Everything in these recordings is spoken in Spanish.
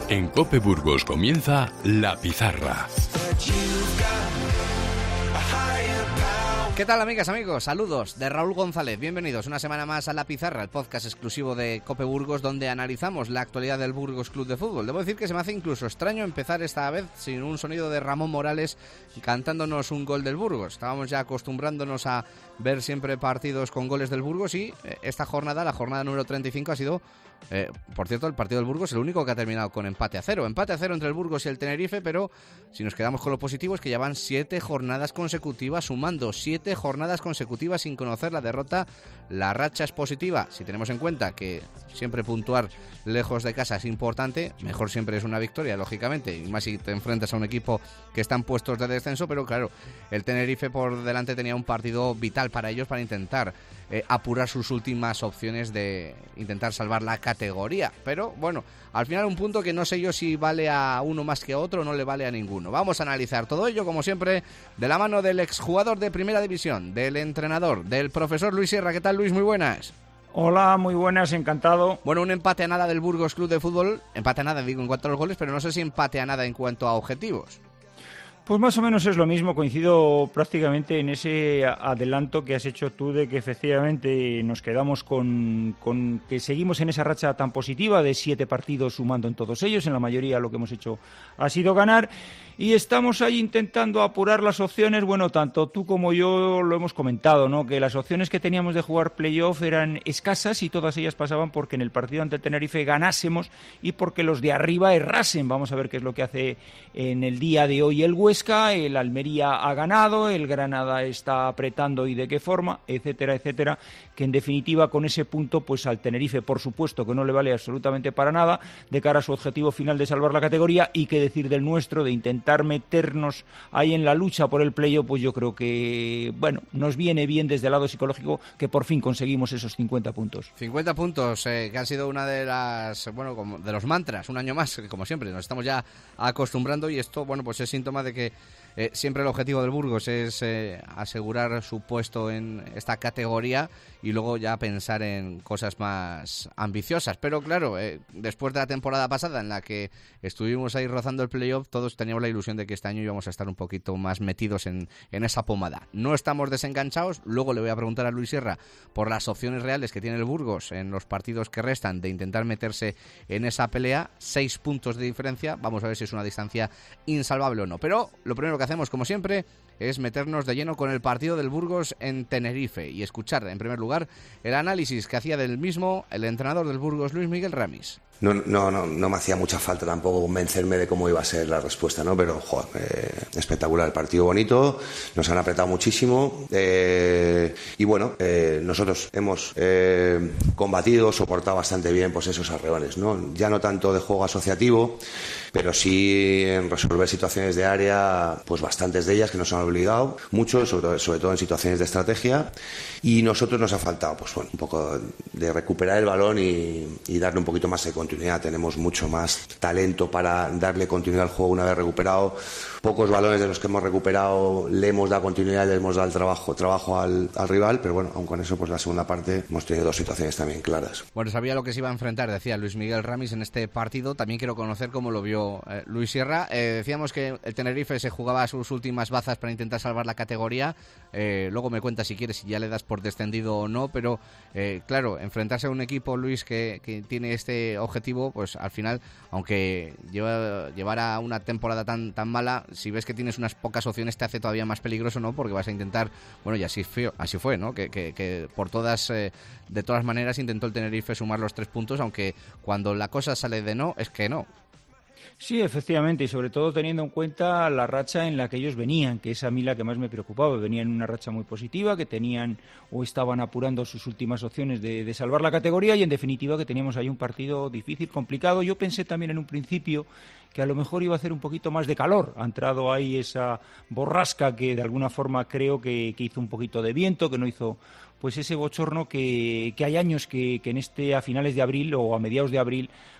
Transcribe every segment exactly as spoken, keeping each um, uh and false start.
En COPE Burgos comienza La Pizarra. ¿Qué tal, amigas, amigos? Saludos de Raúl González. Bienvenidos una semana más a La Pizarra, el podcast exclusivo de COPE Burgos, donde analizamos la actualidad del Burgos Club de Fútbol. Debo decir que se me hace incluso extraño empezar esta vez sin un sonido de Ramón Morales cantándonos un gol del Burgos. Estábamos ya acostumbrándonos a ver siempre partidos con goles del Burgos y esta jornada, la jornada número treinta y cinco, ha sido... Eh, por cierto, el partido del Burgos es el único que ha terminado con empate a cero. Empate a cero entre el Burgos y el Tenerife, pero si nos quedamos con lo positivo es que ya van siete jornadas consecutivas, sumando siete jornadas consecutivas sin conocer la derrota. La racha es positiva, si tenemos en cuenta que siempre puntuar lejos de casa es importante. Mejor siempre es una victoria, lógicamente, y más si te enfrentas a un equipo que está en puestos de descenso, pero claro, el Tenerife por delante tenía un partido vital para ellos para intentar eh, apurar sus últimas opciones de intentar salvar la categoría, pero bueno, al final un punto que no sé yo si vale a uno más que a otro o no le vale a ninguno. Vamos a analizar todo ello, como siempre, de la mano del exjugador de Primera División, del entrenador, del profesor Luis Sierra. ¿Qué tal, Luis? Muy buenas. Hola, muy buenas, encantado. Bueno, un empate a nada del Burgos Club de Fútbol, empate a nada digo en cuanto a los goles, pero no sé si empate a nada en cuanto a objetivos. Pues más o menos es lo mismo, coincido prácticamente en ese adelanto que has hecho tú de que efectivamente nos quedamos con, con que seguimos en esa racha tan positiva de siete partidos sumando en todos ellos, en la mayoría lo que hemos hecho ha sido ganar y estamos ahí intentando apurar las opciones. Bueno, tanto tú como yo lo hemos comentado, ¿no? Que las opciones que teníamos de jugar playoff eran escasas y todas ellas pasaban porque en el partido ante el Tenerife ganásemos y porque los de arriba errasen. Vamos a ver qué es lo que hace en el día de hoy el Huesca. El Almería ha ganado, el Granada está apretando y de qué forma, etcétera, etcétera, que en definitiva con ese punto pues al Tenerife por supuesto que no le vale absolutamente para nada de cara a su objetivo final de salvar la categoría y qué decir del nuestro, de intentar meternos ahí en la lucha por el playoff, pues yo creo que, bueno, nos viene bien desde el lado psicológico que por fin conseguimos esos cincuenta puntos. cincuenta puntos, eh, que han sido una de las, bueno, como de los mantras, un año más, que como siempre nos estamos ya acostumbrando y esto, bueno, pues es síntoma de que Eh, siempre el objetivo del Burgos es eh, asegurar su puesto en esta categoría y luego ya pensar en cosas más ambiciosas. Pero claro, eh, después de la temporada pasada en la que estuvimos ahí rozando el playoff, todos teníamos la ilusión de que este año íbamos a estar un poquito más metidos en, en esa pomada. No estamos desenganchados. Luego le voy a preguntar a Luis Sierra por las opciones reales que tiene el Burgos en los partidos que restan de intentar meterse en esa pelea. Seis puntos de diferencia. Vamos a ver si es una distancia insalvable o no. Pero lo primero que hacemos, como siempre, es meternos de lleno con el partido del Burgos en Tenerife y escuchar, en primer lugar, el análisis que hacía del mismo el entrenador del Burgos, Luis Miguel Ramis. No, no, no, no me hacía mucha falta tampoco convencerme de cómo iba a ser la respuesta, ¿no? Pero, joder, eh, espectacular, el partido bonito, nos han apretado muchísimo eh, y bueno, eh, nosotros hemos eh, combatido, soportado bastante bien pues esos arreones, ¿no? Ya no tanto de juego asociativo, pero sí en resolver situaciones de área, pues bastantes de ellas que nos han obligado, mucho, sobre todo, sobre todo en situaciones de estrategia, y nosotros nos ha faltado, pues bueno, un poco de recuperar el balón y, y darle un poquito más de continuidad. Tenemos mucho más talento para darle continuidad al juego una vez recuperado. Pocos balones de los que hemos recuperado le hemos dado continuidad, le hemos dado el trabajo, trabajo al, al rival, pero bueno, aun con eso, pues la segunda parte hemos tenido dos situaciones también claras. Bueno, sabía lo que se iba a enfrentar, decía Luis Miguel Ramis en este partido. También quiero conocer cómo lo vio eh, Luis Sierra. Eh, decíamos que el Tenerife se jugaba sus últimas bazas para intentar salvar la categoría. Eh, luego me cuenta si quieres si ya le das por descendido o no, pero eh, claro, enfrentarse a un equipo, Luis, que, que tiene este objetivo, pues al final, aunque lleva, llevara una temporada tan, tan mala, si ves que tienes unas pocas opciones te hace todavía más peligroso, ¿no? Porque vas a intentar, bueno, y así fue, así fue, ¿no? Que, que, que por todas, eh, de todas maneras intentó el Tenerife sumar los tres puntos, aunque cuando la cosa sale de no, es que no. Sí, efectivamente, y sobre todo teniendo en cuenta la racha en la que ellos venían, que es a mí la que más me preocupaba. Venían en una racha muy positiva, que tenían o estaban apurando sus últimas opciones de, de salvar la categoría y en definitiva que teníamos ahí un partido difícil, complicado. Yo pensé también en un principio que a lo mejor iba a hacer un poquito más de calor. Ha entrado ahí esa borrasca que de alguna forma creo que, que hizo un poquito de viento, que no hizo pues ese bochorno que, que hay años que, que en este a finales de abril o a mediados de abril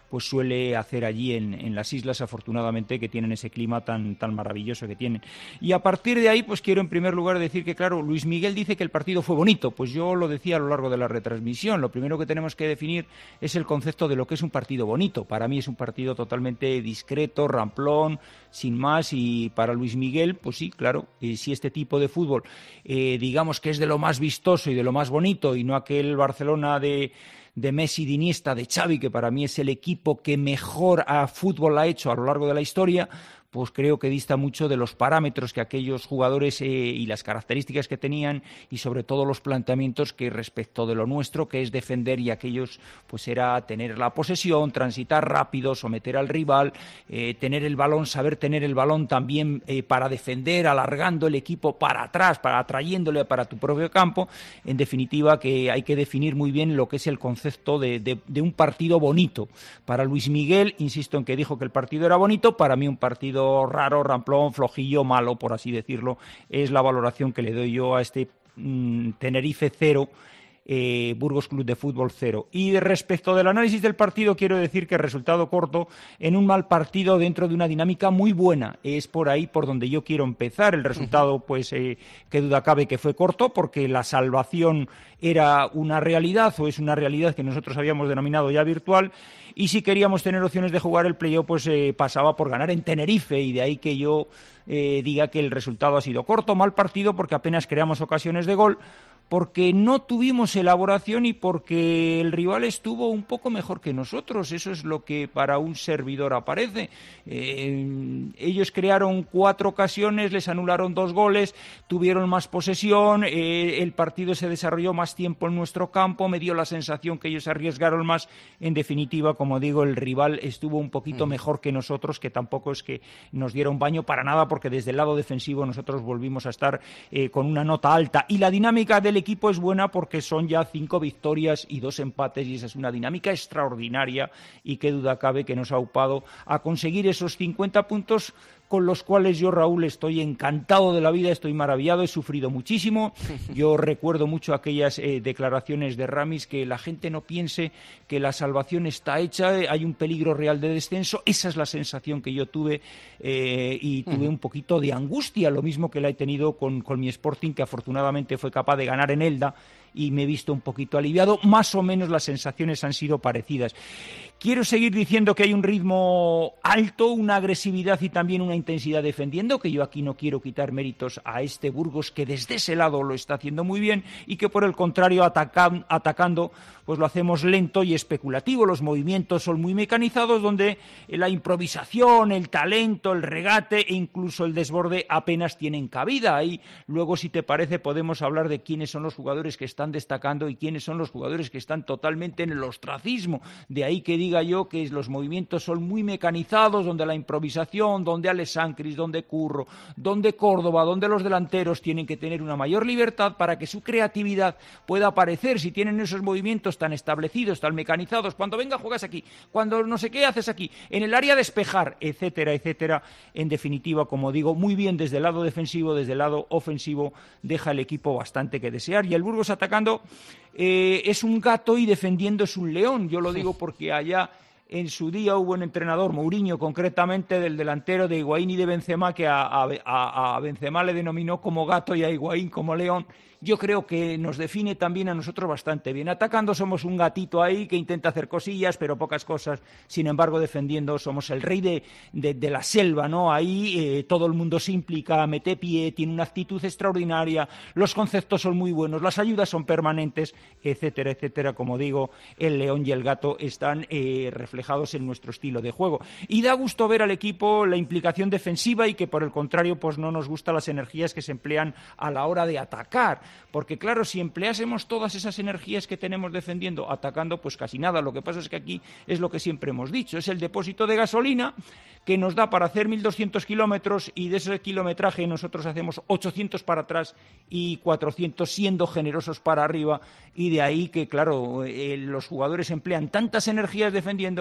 pues suele hacer allí en, en las islas, afortunadamente, que tienen ese clima tan, tan maravilloso que tienen. Y a partir de ahí, pues quiero en primer lugar decir que, claro, Luis Miguel dice que el partido fue bonito. Pues yo lo decía a lo largo de la retransmisión. Lo primero que tenemos que definir es el concepto de lo que es un partido bonito. Para mí es un partido totalmente discreto, ramplón, sin más. Y para Luis Miguel, pues sí, claro, eh, si este tipo de fútbol, eh, digamos que es de lo más vistoso y de lo más bonito, y no aquel Barcelona de... de Messi, de Iniesta, de Xavi, que para mí es el equipo que mejor a fútbol ha hecho a lo largo de la historia, pues creo que dista mucho de los parámetros que aquellos jugadores eh, y las características que tenían, y sobre todo los planteamientos que respecto de lo nuestro, que es defender, y aquellos pues era tener la posesión, transitar rápido, someter al rival, eh, tener el balón, saber tener el balón también eh, para defender, alargando el equipo para atrás, para atrayéndole para tu propio campo. En definitiva, que hay que definir muy bien lo que es el concepto de, de, de un partido bonito. Para Luis Miguel, insisto en que dijo que el partido era bonito, para mí un partido raro, ramplón, flojillo, malo, por así decirlo, es la valoración que le doy yo a este mmm, Tenerife cero, eh, Burgos Club de Fútbol cero. Y respecto del análisis del partido, quiero decir que resultado corto en un mal partido dentro de una dinámica muy buena. Es por ahí por donde yo quiero empezar. El resultado, pues, eh, qué duda cabe que fue corto, porque la salvación era una realidad, o es una realidad que nosotros habíamos denominado ya virtual. Y si queríamos tener opciones de jugar el playoff, pues eh, pasaba por ganar en Tenerife, y de ahí que yo eh, diga que el resultado ha sido corto, mal partido, porque apenas creamos ocasiones de gol, porque no tuvimos elaboración y porque el rival estuvo un poco mejor que nosotros. Eso es lo que para un servidor aparece. Eh, ellos crearon cuatro ocasiones, les anularon dos goles, tuvieron más posesión, eh, el partido se desarrolló más tiempo en nuestro campo, me dio la sensación que ellos arriesgaron más. En definitiva, como digo, el rival estuvo un poquito mejor que nosotros, que tampoco es que nos diera un baño para nada, porque desde el lado defensivo nosotros volvimos a estar eh, con una nota alta. Y la dinámica del equipo es buena, porque son ya cinco victorias y dos empates, y esa es una dinámica extraordinaria, y qué duda cabe que nos ha upado a conseguir esos cincuenta puntos, con los cuales yo, Raúl, estoy encantado de la vida, estoy maravillado, he sufrido muchísimo. Yo recuerdo mucho aquellas eh, declaraciones de Ramis, que la gente no piense que la salvación está hecha, eh, hay un peligro real de descenso. Esa es la sensación que yo tuve, eh, y tuve un poquito de angustia, lo mismo que la he tenido con, con mi Sporting, que afortunadamente fue capaz de ganar en Elda, y me he visto un poquito aliviado. Más o menos las sensaciones han sido parecidas. Quiero seguir diciendo que hay un ritmo alto, una agresividad y también una intensidad defendiendo, que yo aquí no quiero quitar méritos a este Burgos, que desde ese lado lo está haciendo muy bien, y que por el contrario atacan, atacando pues lo hacemos lento y especulativo. Los movimientos son muy mecanizados, donde la improvisación, el talento, el regate e incluso el desborde apenas tienen cabida. Ahí luego, si te parece, podemos hablar de quiénes son los jugadores que están destacando y quiénes son los jugadores que están totalmente en el ostracismo. De ahí que diga yo que los movimientos son muy mecanizados, donde la improvisación, donde Alex Sancris, donde Curro, donde Córdoba, donde los delanteros tienen que tener una mayor libertad para que su creatividad pueda aparecer. Si tienen esos movimientos tan establecidos, tan mecanizados, cuando venga juegas aquí, cuando no sé qué haces aquí, en el área despejar, etcétera, etcétera. En definitiva, como digo, muy bien desde el lado defensivo, desde el lado ofensivo deja el equipo bastante que desear, y el Burgos atacando eh, es un gato y defendiendo es un león. Yo lo digo porque allá en su día hubo un entrenador, Mourinho concretamente, del delantero de Higuaín y de Benzema, que a, a, a Benzema le denominó como gato y a Higuaín como león. Yo creo que nos define también a nosotros bastante bien. Atacando somos un gatito ahí que intenta hacer cosillas, pero pocas cosas. Sin embargo, defendiendo somos el rey de, de, de la selva, ¿no? Ahí eh, todo el mundo se implica, mete pie, tiene una actitud extraordinaria, los conceptos son muy buenos, las ayudas son permanentes, etcétera, etcétera. Como digo, el león y el gato están eh, reflejados en nuestro estilo de juego. Y da gusto ver al equipo la implicación defensiva, y que por el contrario pues no nos gustan las energías que se emplean a la hora de atacar. Porque claro, si empleásemos todas esas energías que tenemos defendiendo, atacando, pues casi nada. Lo que pasa es que aquí es lo que siempre hemos dicho, es el depósito de gasolina que nos da para hacer mil doscientos kilómetros, y de ese kilometraje nosotros hacemos ochocientos para atrás y cuatrocientos siendo generosos para arriba, y de ahí que claro, eh, los jugadores emplean tantas energías defendiendo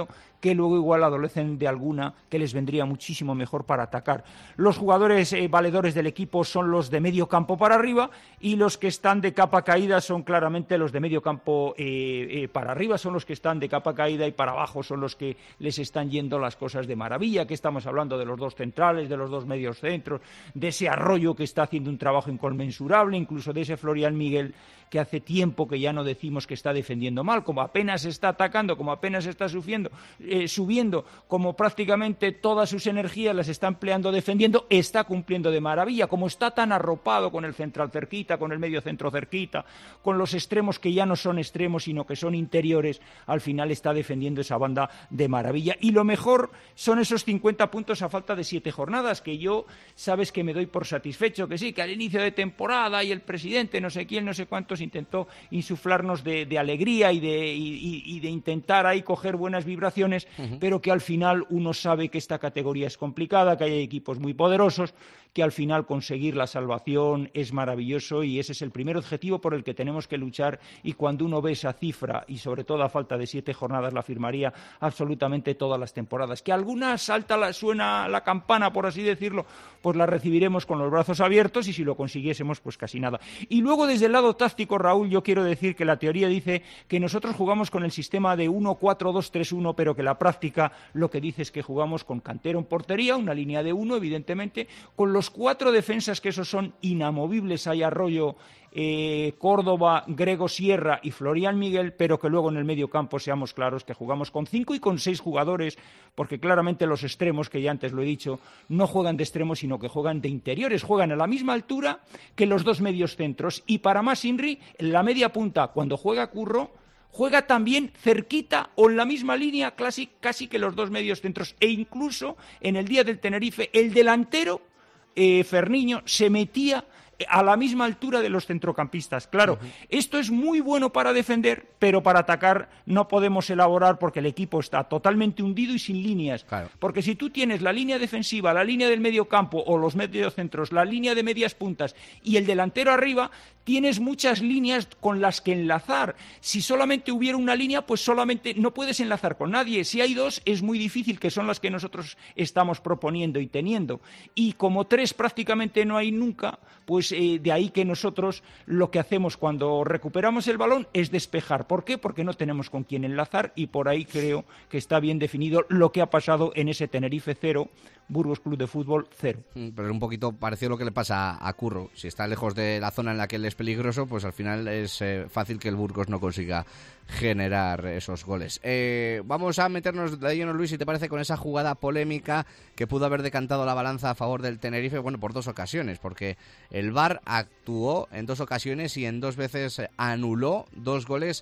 creo que luego igual adolecen de alguna que les vendría muchísimo mejor para atacar. Los jugadores eh, valedores del equipo son los de medio campo para arriba, y los que están de capa caída son claramente los de medio campo eh, eh, para arriba, son los que están de capa caída, y para abajo son los que les están yendo las cosas de maravilla, que estamos hablando de los dos centrales, de los dos medios centros, de ese Arroyo que está haciendo un trabajo inconmensurable, incluso de ese Florian Miguel que hace tiempo que ya no decimos que está defendiendo mal, como apenas está atacando, como apenas está sufriendo, eh, subiendo, como prácticamente todas sus energías las está empleando defendiendo, está cumpliendo de maravilla, como está tan arropado con el central cerquita, con el medio centro cerquita, con los extremos que ya no son extremos sino que son interiores, al final está defendiendo esa banda de maravilla. Y lo mejor son esos cincuenta puntos a falta de siete jornadas, que yo sabes que me doy por satisfecho, que sí, que al inicio de temporada y el presidente no sé quién, no sé cuántos intentó insuflarnos de, de alegría y de, y, y de intentar ahí coger buenas vibraciones, uh-huh. pero que al final uno sabe que esta categoría es complicada, que hay equipos muy poderosos, que al final conseguir la salvación es maravilloso, y ese es el primer objetivo por el que tenemos que luchar. Y cuando uno ve esa cifra, y sobre todo a falta de siete jornadas, la firmaría absolutamente todas las temporadas. Que algunas salta la, suena la campana, por así decirlo, pues la recibiremos con los brazos abiertos, y si lo consiguiésemos, pues casi nada. Y luego, desde el lado táctico, Raúl, yo quiero decir que la teoría dice que nosotros jugamos con el sistema de uno cuatro dos tres uno, pero que la práctica lo que dice es que jugamos con Cantero en portería, una línea de uno, evidentemente, con los cuatro defensas que esos son inamovibles, hay Arroyo, eh, Córdoba, Grego Sierra y Florian Miguel, pero que luego en el medio campo seamos claros que jugamos con cinco y con seis jugadores, porque claramente los extremos, que ya antes lo he dicho, no juegan de extremos, sino que juegan de interiores, juegan a la misma altura que los dos medios centros, y para más Inri, en la media punta, cuando juega Curro, juega también cerquita o en la misma línea casi, casi que los dos medios centros, e incluso en el día del Tenerife el delantero eh, Ferniño se metía a la misma altura de los centrocampistas. Claro, uh-huh. esto es muy bueno para defender, pero para atacar no podemos elaborar, porque el equipo está totalmente hundido y sin líneas. Claro. Porque si tú tienes la línea defensiva, la línea del medio campo o los mediocentros, la línea de medias puntas y el delantero arriba, tienes muchas líneas con las que enlazar. Si solamente hubiera una línea, pues solamente no puedes enlazar con nadie. Si hay dos, es muy difícil, que son las que nosotros estamos proponiendo y teniendo. Y como tres prácticamente no hay nunca, pues eh, de ahí que nosotros lo que hacemos cuando recuperamos el balón es despejar. ¿Por qué? Porque no tenemos con quién enlazar, y por ahí creo que está bien definido lo que ha pasado en ese Tenerife cero, Burgos Club de Fútbol cero. Pero es un poquito parecido a lo que le pasa a Curro. Si está lejos de la zona en la que él es peligroso, pues al final es eh, fácil que el Burgos no consiga generar esos goles. Eh, vamos a meternos de lleno, Luis, si te parece, con esa jugada polémica que pudo haber decantado la balanza a favor del Tenerife, bueno, por dos ocasiones, porque el V A R actuó en dos ocasiones y en dos veces anuló dos goles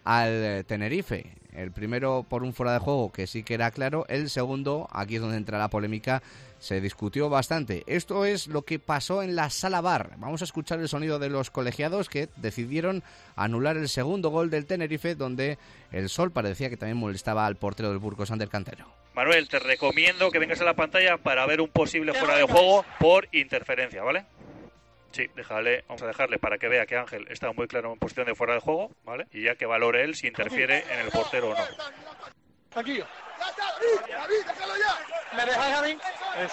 al Tenerife. El primero por un fuera de juego que sí que era claro, el segundo, aquí es donde entra la polémica, se discutió bastante. Esto es lo que pasó en la sala V A R. Vamos a escuchar el sonido de los colegiados que decidieron anular el segundo gol del Tenerife, donde el sol parecía que también molestaba al portero del Burgos, Ander Cantero. Manuel, te recomiendo que vengas a la pantalla para ver un posible fuera de juego por interferencia, ¿vale? Sí, déjale, vamos a dejarle para que vea que Ángel está muy claro en posición de fuera de juego, ¿vale? Y ya que valore él si interfiere en el portero o no. Tranquilo. ¡Déjalo ya! ¿Me dejáis a mí? Eso.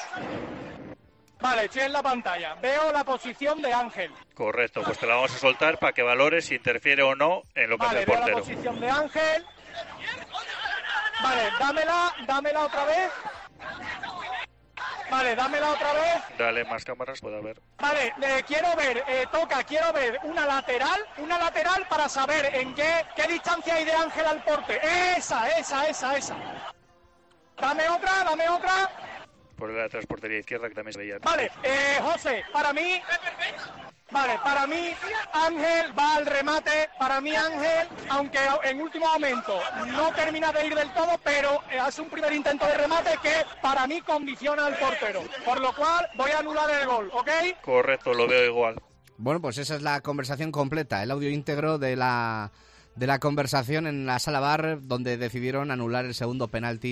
Vale, estoy en la pantalla. Veo la posición de Ángel. Correcto, pues te la vamos a soltar para que valore si interfiere o no en lo que vale, hace el portero. Vale, veo la posición de Ángel. Vale, dámela, dámela otra vez. Vale, dámela otra vez. Dale más cámaras, pueda ver. Vale, eh, quiero ver, eh, toca, quiero ver una lateral, una lateral para saber en qué, qué distancia hay de Ángel al porte. Esa, esa, esa, esa. Dame otra, dame otra. Por la transportería izquierda que también se veía. Vale, eh, José, para mí... Vale, para mí Ángel va al remate, para mí Ángel, aunque en último momento no termina de ir del todo, pero hace un primer intento de remate que para mí condiciona al portero, por lo cual voy a anular el gol, ¿ok? Correcto, lo veo igual. Bueno, pues esa es la conversación completa, el audio íntegro de la, de la conversación en la sala V A R, donde decidieron anular el segundo penalti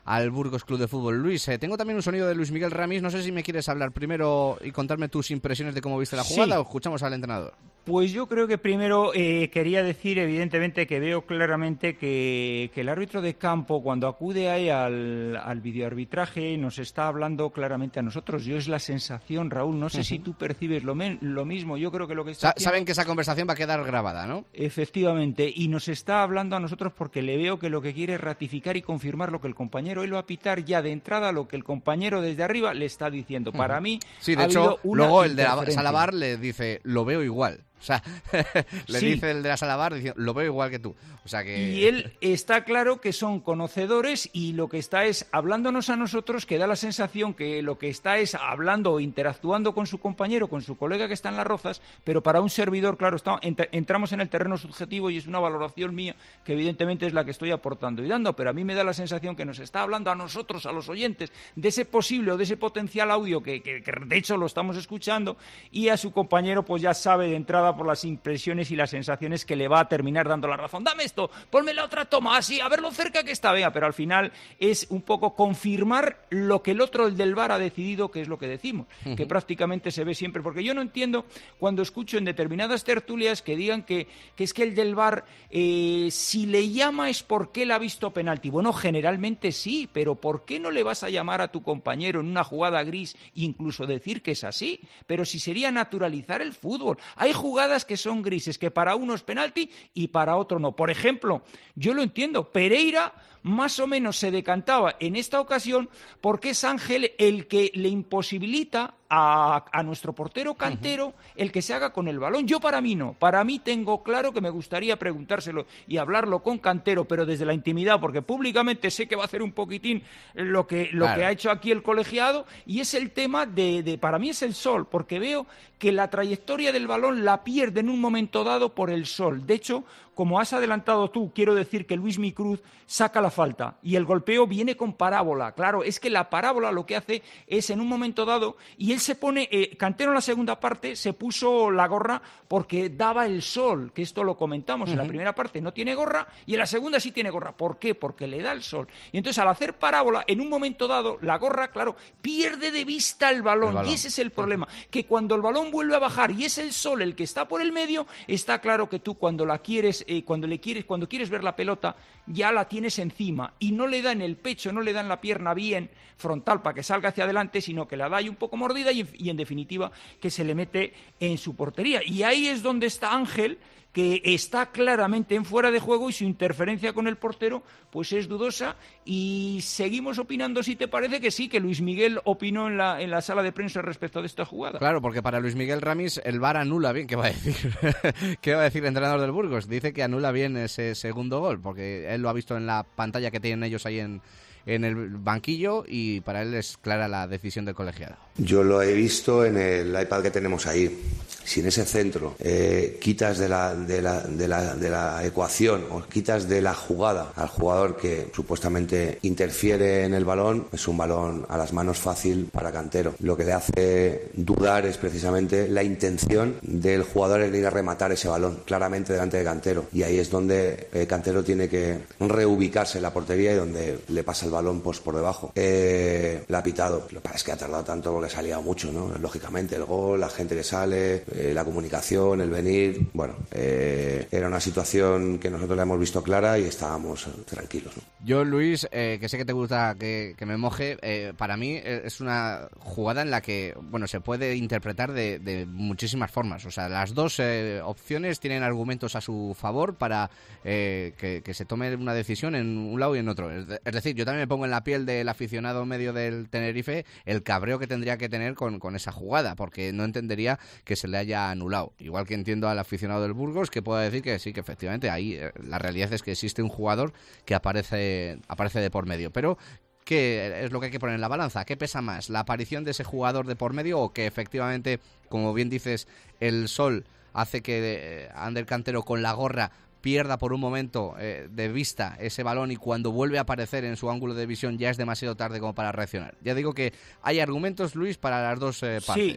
al Burgos Club de Fútbol. Luis, eh, tengo también un sonido de Luis Miguel Ramis, no sé si me quieres hablar primero y contarme tus impresiones de cómo viste la jugada, sí, o escuchamos al entrenador. Pues yo creo que primero eh, quería decir, evidentemente, que veo claramente que, que el árbitro de campo, cuando acude ahí al, al videoarbitraje, nos está hablando claramente a nosotros. Yo es la sensación, Raúl, no sé uh-huh. si tú percibes lo, men, lo mismo. Yo creo que lo que está... Sa- haciendo... Saben que esa conversación va a quedar grabada, ¿no? Efectivamente, y nos está hablando a nosotros porque le veo que lo que quiere es ratificar y confirmar lo que el compañero, él va a pitar ya de entrada lo que el compañero desde arriba le está diciendo. Uh-huh. Para mí, sí, de ha hecho, una luego el de la Salabar le dice, lo veo igual. O sea, le sí. dice el de la Salabar, diciendo, lo veo igual que tú. O sea que... Y él está claro que son conocedores y lo que está es hablándonos a nosotros, que da la sensación que lo que está es hablando o interactuando con su compañero, con su colega que está en Las Rozas, pero para un servidor, claro, está, ent- entramos en el terreno subjetivo y es una valoración mía que evidentemente es la que estoy aportando y dando, pero a mí me da la sensación que nos está hablando a nosotros, a los oyentes, de ese posible o de ese potencial audio que, que, que de hecho lo estamos escuchando, y a su compañero pues ya sabe de entrada por las impresiones y las sensaciones que le va a terminar dando la razón. Dame esto, ponme la otra toma, así, a ver lo cerca que está, venga, pero al final es un poco confirmar lo que el otro, el del V A R, ha decidido, que es lo que decimos, uh-huh. que prácticamente se ve siempre, porque yo no entiendo cuando escucho en determinadas tertulias que digan que, que es que el del V A R, eh, si le llama es porque él ha visto penalti. Bueno, generalmente sí, pero ¿por qué no le vas a llamar a tu compañero en una jugada gris, incluso decir que es así? Pero si sería naturalizar el fútbol. Hay jugadas que son grises, que para uno es penalti y para otro no. Por ejemplo, yo lo entiendo, Pereira más o menos se decantaba en esta ocasión porque es Ángel el que le imposibilita a, a nuestro portero Cantero uh-huh. el que se haga con el balón. Yo para mí no, para mí tengo claro que me gustaría preguntárselo y hablarlo con Cantero, pero desde la intimidad, porque públicamente sé que va a hacer un poquitín lo que, lo claro. que ha hecho aquí el colegiado, y es el tema de, de, para mí es el sol, porque veo que la trayectoria del balón la pierde en un momento dado por el sol. De hecho, como has adelantado tú, quiero decir que Luis Micruz saca la falta y el golpeo viene con parábola. Claro, es que la parábola lo que hace es en un momento dado, y él se pone, eh, Cantero en la segunda parte se puso la gorra porque daba el sol, que esto lo comentamos, uh-huh. en la primera parte no tiene gorra y en la segunda sí tiene gorra. ¿Por qué? Porque le da el sol. Y entonces al hacer parábola, en un momento dado, la gorra, claro, pierde de vista el balón, el balón. Y ese es el problema, que cuando el balón vuelve a bajar y es el sol el que está por el medio, está claro que tú cuando la quieres Eh, cuando le quieres, cuando quieres ver la pelota, ya la tienes encima y no le da en el pecho, no le da en la pierna bien frontal para que salga hacia adelante, sino que la da ahí un poco mordida y, y en definitiva que se le mete en su portería. Y ahí es donde está Ángel, que está claramente en fuera de juego y su interferencia con el portero pues es dudosa, y seguimos opinando, si te parece, que sí, que Luis Miguel opinó en la, en la sala de prensa respecto de esta jugada. Claro, porque para Luis Miguel Ramis el V A R anula bien, ¿qué va a decir? ¿Qué va a decir el entrenador del Burgos? Dice que anula bien ese segundo gol, porque él lo ha visto en la pantalla que tienen ellos ahí en, en el banquillo, y para él es clara la decisión del colegiado. Yo lo he visto en el iPad que tenemos ahí. Si en ese centro eh, quitas de la, de, la, de, la, de la ecuación o quitas de la jugada al jugador que supuestamente interfiere en el balón, es un balón a las manos fácil para Cantero. Lo que le hace dudar es precisamente la intención del jugador en ir a rematar ese balón claramente delante de Cantero, y ahí es donde eh, Cantero tiene que reubicarse en la portería y donde le pasa el balón pues, por debajo. Eh, la ha pitado, lo que pasa es que ha tardado tanto porque se ha liado mucho, ¿no? Lógicamente el gol, la gente que sale, eh, la comunicación, el venir, bueno, eh, era una situación que nosotros la hemos visto clara y estábamos tranquilos, ¿no? Yo, Luis, eh, que sé que te gusta que, que me moje, eh, para mí es una jugada en la que, bueno, se puede interpretar de, de muchísimas formas. O sea, las dos eh, opciones tienen argumentos a su favor para eh, que, que se tome una decisión en un lado y en otro. Es, de, es decir, yo también me pongo en la piel del aficionado medio del Tenerife, el cabreo que tendría que tener con, con esa jugada, porque no entendería que se le haya anulado. Igual que entiendo al aficionado del Burgos que pueda decir que sí, que efectivamente ahí eh, la realidad es que existe un jugador que aparece aparece de por medio, pero ¿qué es lo que hay que poner en la balanza? ¿Qué pesa más? ¿La aparición de ese jugador de por medio o que efectivamente, como bien dices, el sol hace que eh, Ander Cantero con la gorra pierda por un momento eh, de vista ese balón y cuando vuelve a aparecer en su ángulo de visión ya es demasiado tarde como para reaccionar? Ya digo que hay argumentos, Luis, para las dos eh, partes. Sí.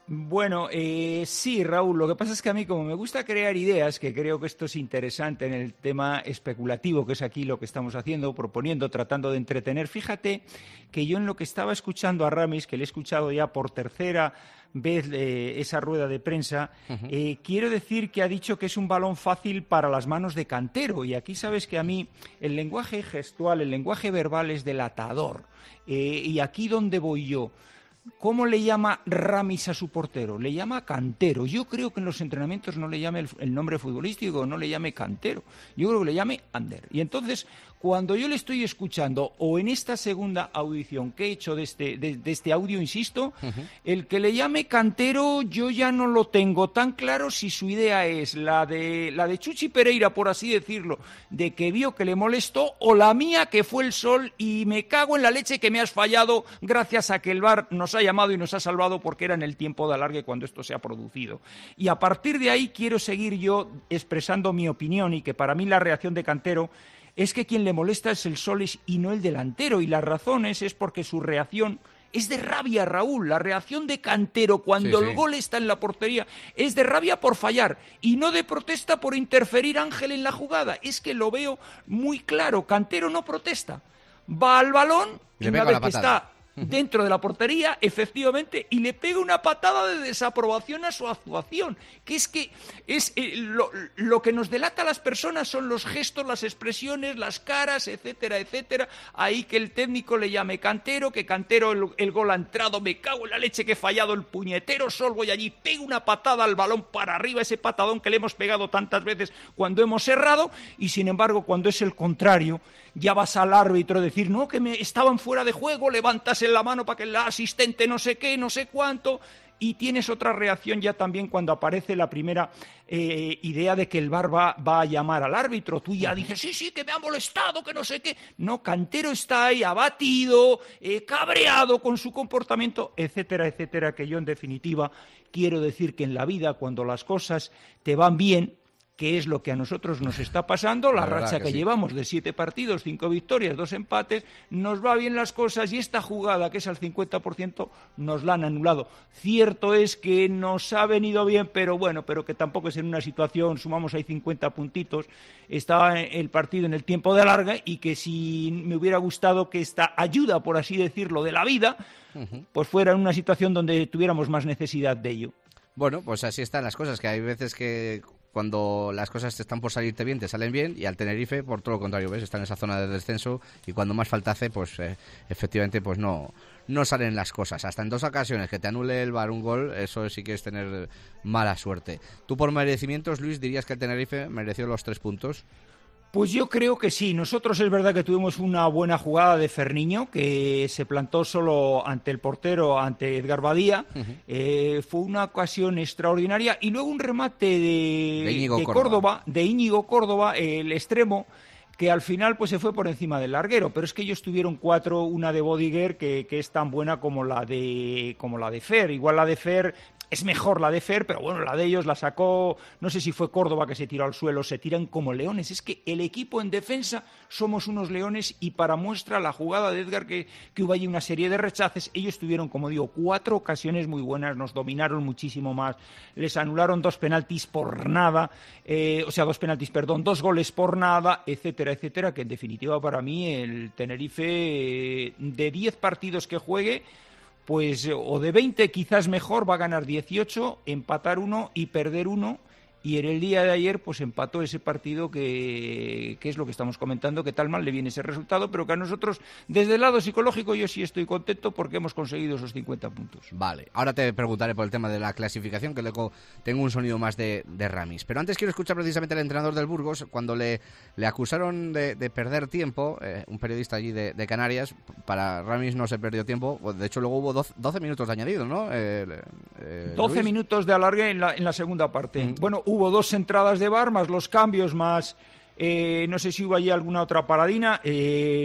Bueno, eh, sí, Raúl, lo que pasa es que a mí, como me gusta crear ideas, que creo que esto es interesante en el tema especulativo, que es aquí lo que estamos haciendo, proponiendo, tratando de entretener, fíjate que yo en lo que estaba escuchando a Ramis, que le he escuchado ya por tercera vez eh, esa rueda de prensa, uh-huh. eh, quiero decir que ha dicho que es un balón fácil para las manos de Cantero, y aquí sabes que a mí el lenguaje gestual, el lenguaje verbal es delatador, eh, y aquí donde voy yo. ¿Cómo le llama Ramis a su portero? Le llama Cantero. Yo creo que en los entrenamientos no le llame el, el nombre futbolístico, no le llame Cantero. Yo creo que le llame Ander. Y entonces, cuando yo le estoy escuchando, o en esta segunda audición que he hecho de este, de, de este audio, insisto, uh-huh. el que le llame Cantero, yo ya no lo tengo tan claro si su idea es la de, la de Chuchi Pereira, por así decirlo, de que vio que le molestó, o la mía, que fue el sol, y me cago en la leche que me has fallado gracias a que el V A R nos ha llamado y nos ha salvado porque era en el tiempo de alargue cuando esto se ha producido. Y a partir de ahí quiero seguir yo expresando mi opinión, y que para mí la reacción de Cantero es que quien le molesta es el Soles y no el delantero, y las razones es porque su reacción es de rabia, Raúl. La reacción de Cantero cuando sí, sí. el gol está en la portería es de rabia por fallar y no de protesta por interferir Ángel en la jugada. Es que lo veo muy claro. Cantero no protesta, va al balón y una vez que está dentro de la portería, efectivamente, y le pega una patada de desaprobación a su actuación, que es que es eh, lo, lo que nos delata a las personas son los gestos, las expresiones, las caras, etcétera, etcétera. Ahí que el técnico le llame Cantero, que Cantero el, el gol ha entrado, me cago en la leche que he fallado el puñetero sol, voy allí, pega una patada al balón para arriba, ese patadón que le hemos pegado tantas veces cuando hemos errado, y sin embargo cuando es el contrario, ya vas al árbitro a decir, no, que me estaban fuera de juego, levantas en la mano para que el asistente no sé qué, no sé cuánto, y tienes otra reacción ya también cuando aparece la primera eh, idea de que el V A R va, va a llamar al árbitro. Tú ya dices, sí, sí, que me ha molestado, que no sé qué. No, Cantero está ahí abatido, eh, cabreado con su comportamiento, etcétera, etcétera, que yo en definitiva quiero decir que en la vida, cuando las cosas te van bien, que es lo que a nosotros nos está pasando, la, la racha que, que sí. llevamos de siete partidos, cinco victorias, dos empates, nos va bien las cosas, y esta jugada, que es al cincuenta por ciento, nos la han anulado. Cierto es que nos ha venido bien, pero bueno, pero que tampoco es en una situación, sumamos ahí cincuenta puntitos, estaba el partido en el tiempo de alargue, y que si me hubiera gustado que esta ayuda, por así decirlo, de la vida, uh-huh. pues fuera en una situación donde tuviéramos más necesidad de ello. Bueno, pues así están las cosas, que hay veces que cuando las cosas te están por salirte bien, te salen bien, y al Tenerife, por todo lo contrario, ves, está en esa zona de descenso, y cuando más falta hace, pues eh, efectivamente pues no, no salen las cosas. Hasta en dos ocasiones que te anule el V A R un gol, eso sí que es tener mala suerte. ¿Tú por merecimientos, Luis, dirías que el Tenerife mereció los tres puntos? Pues yo creo que sí. Nosotros es verdad que tuvimos una buena jugada de Ferniño, que se plantó solo ante el portero, ante Edgar Badía. Uh-huh. Eh, fue una ocasión extraordinaria. Y luego un remate de, de, Íñigo de Córdoba. Córdoba, de Íñigo Córdoba, el extremo, que al final pues se fue por encima del larguero, pero es que ellos tuvieron cuatro, una de Bodiger que, que es tan buena como la de como la de Fer. Igual la de Fer es mejor la de Fer, pero bueno, la de ellos la sacó, no sé si fue Córdoba que se tiró al suelo, se tiran como leones. Es que el equipo en defensa somos unos leones, y para muestra la jugada de Edgar, que, que hubo allí una serie de rechaces, ellos tuvieron, como digo, cuatro ocasiones muy buenas, nos dominaron muchísimo más, les anularon dos penaltis por nada, eh, o sea, dos penaltis, perdón, dos goles por nada, etcétera, etcétera, que en definitiva para mí el Tenerife, de diez partidos que juegue, pues o de veinte quizás mejor, va a ganar dieciocho, empatar uno y perder uno, y en el día de ayer pues empató ese partido que, que es lo que estamos comentando, que tal mal le viene ese resultado, pero que a nosotros, desde el lado psicológico, yo sí estoy contento porque hemos conseguido esos cincuenta puntos. Vale, ahora te preguntaré por el tema de la clasificación, que luego tengo un sonido más de, de Ramis, pero antes quiero escuchar precisamente al entrenador del Burgos, cuando le, le acusaron de, de perder tiempo, eh, un periodista allí de, de Canarias. Para Ramis no se perdió tiempo, de hecho luego hubo doce, doce minutos de añadido, ¿no? Eh, eh, doce Luis. Minutos de alargue en la, en la segunda parte. Mm. Bueno, hubo dos entradas de V A R, más los cambios, más eh, no sé si hubo allí alguna otra paradina. Eh,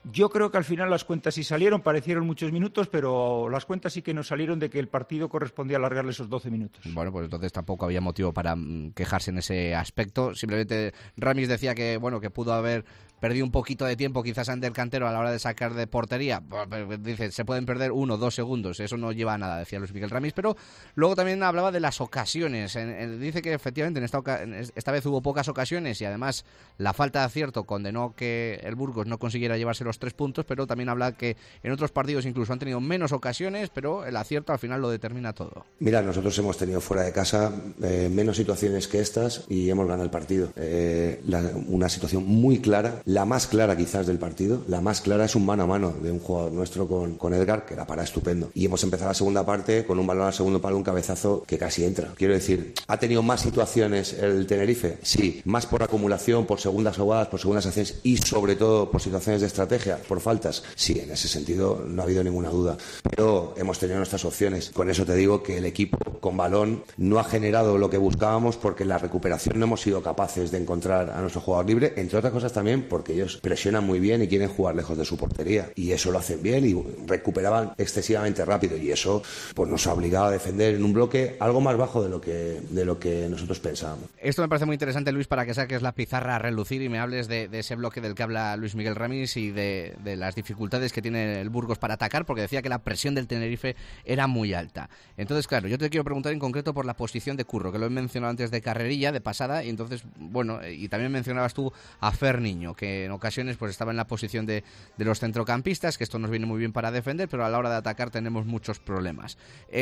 Yo creo que al final las cuentas sí salieron, parecieron muchos minutos, pero las cuentas sí que nos salieron de que el partido correspondía alargarle esos doce minutos. Bueno, pues entonces tampoco había motivo para mm, quejarse en ese aspecto. Simplemente Ramis decía que bueno que pudo haber perdido un poquito de tiempo quizás ante el cantero a la hora de sacar de portería. Dice, se pueden perder uno o dos segundos, eso no lleva a nada, decía Luis Miguel Ramis, pero luego también hablaba de las ocasiones. En, en, dice que efectivamente en esta, oca- en esta vez hubo pocas ocasiones y además la falta de acierto condenó que el Burgos no consiguiera llevarse los tres puntos, pero también habla que en otros partidos incluso han tenido menos ocasiones, pero el acierto al final lo determina todo. Mira, nosotros hemos tenido fuera de casa eh, menos situaciones que estas y hemos ganado el partido. Eh, la, una situación muy clara, la más clara quizás del partido, la más clara es un mano a mano de un jugador nuestro con, con Edgar, que la para estupendo. Y hemos empezado la segunda parte con un balón al segundo palo, un cabezazo que casi entra. Quiero decir, ¿ha tenido más situaciones el Tenerife? Sí, más por acumulación, por segundas jugadas, por segundas acciones y sobre todo por situaciones de estrategia, por faltas. Sí, en ese sentido no ha habido ninguna duda. Pero hemos tenido nuestras opciones. Con eso te digo que el equipo con balón no ha generado lo que buscábamos porque en la recuperación no hemos sido capaces de encontrar a nuestro jugador libre, entre otras cosas también porque ellos presionan muy bien y quieren jugar lejos de su portería. Y eso lo hacen bien y recuperaban excesivamente rápido y eso pues nos ha obligado a defender en un bloque algo más bajo de lo que, de lo que nosotros pensábamos. Esto me parece muy interesante, Luis, para que saques la pizarra a relucir y me hables de, de ese bloque del que habla Luis Miguel Ramis y de, de las dificultades que tiene el Burgos para atacar, porque decía que la presión del Tenerife era muy alta. Entonces, claro, yo te quiero preguntar en concreto por la posición de Curro, que lo he mencionado antes de carrerilla, de pasada, y entonces, bueno, y también mencionabas tú a Fer Niño, que en ocasiones pues estaba en la posición de, de los centrocampistas, que esto nos viene muy bien para defender, pero a la hora de atacar tenemos muchos problemas.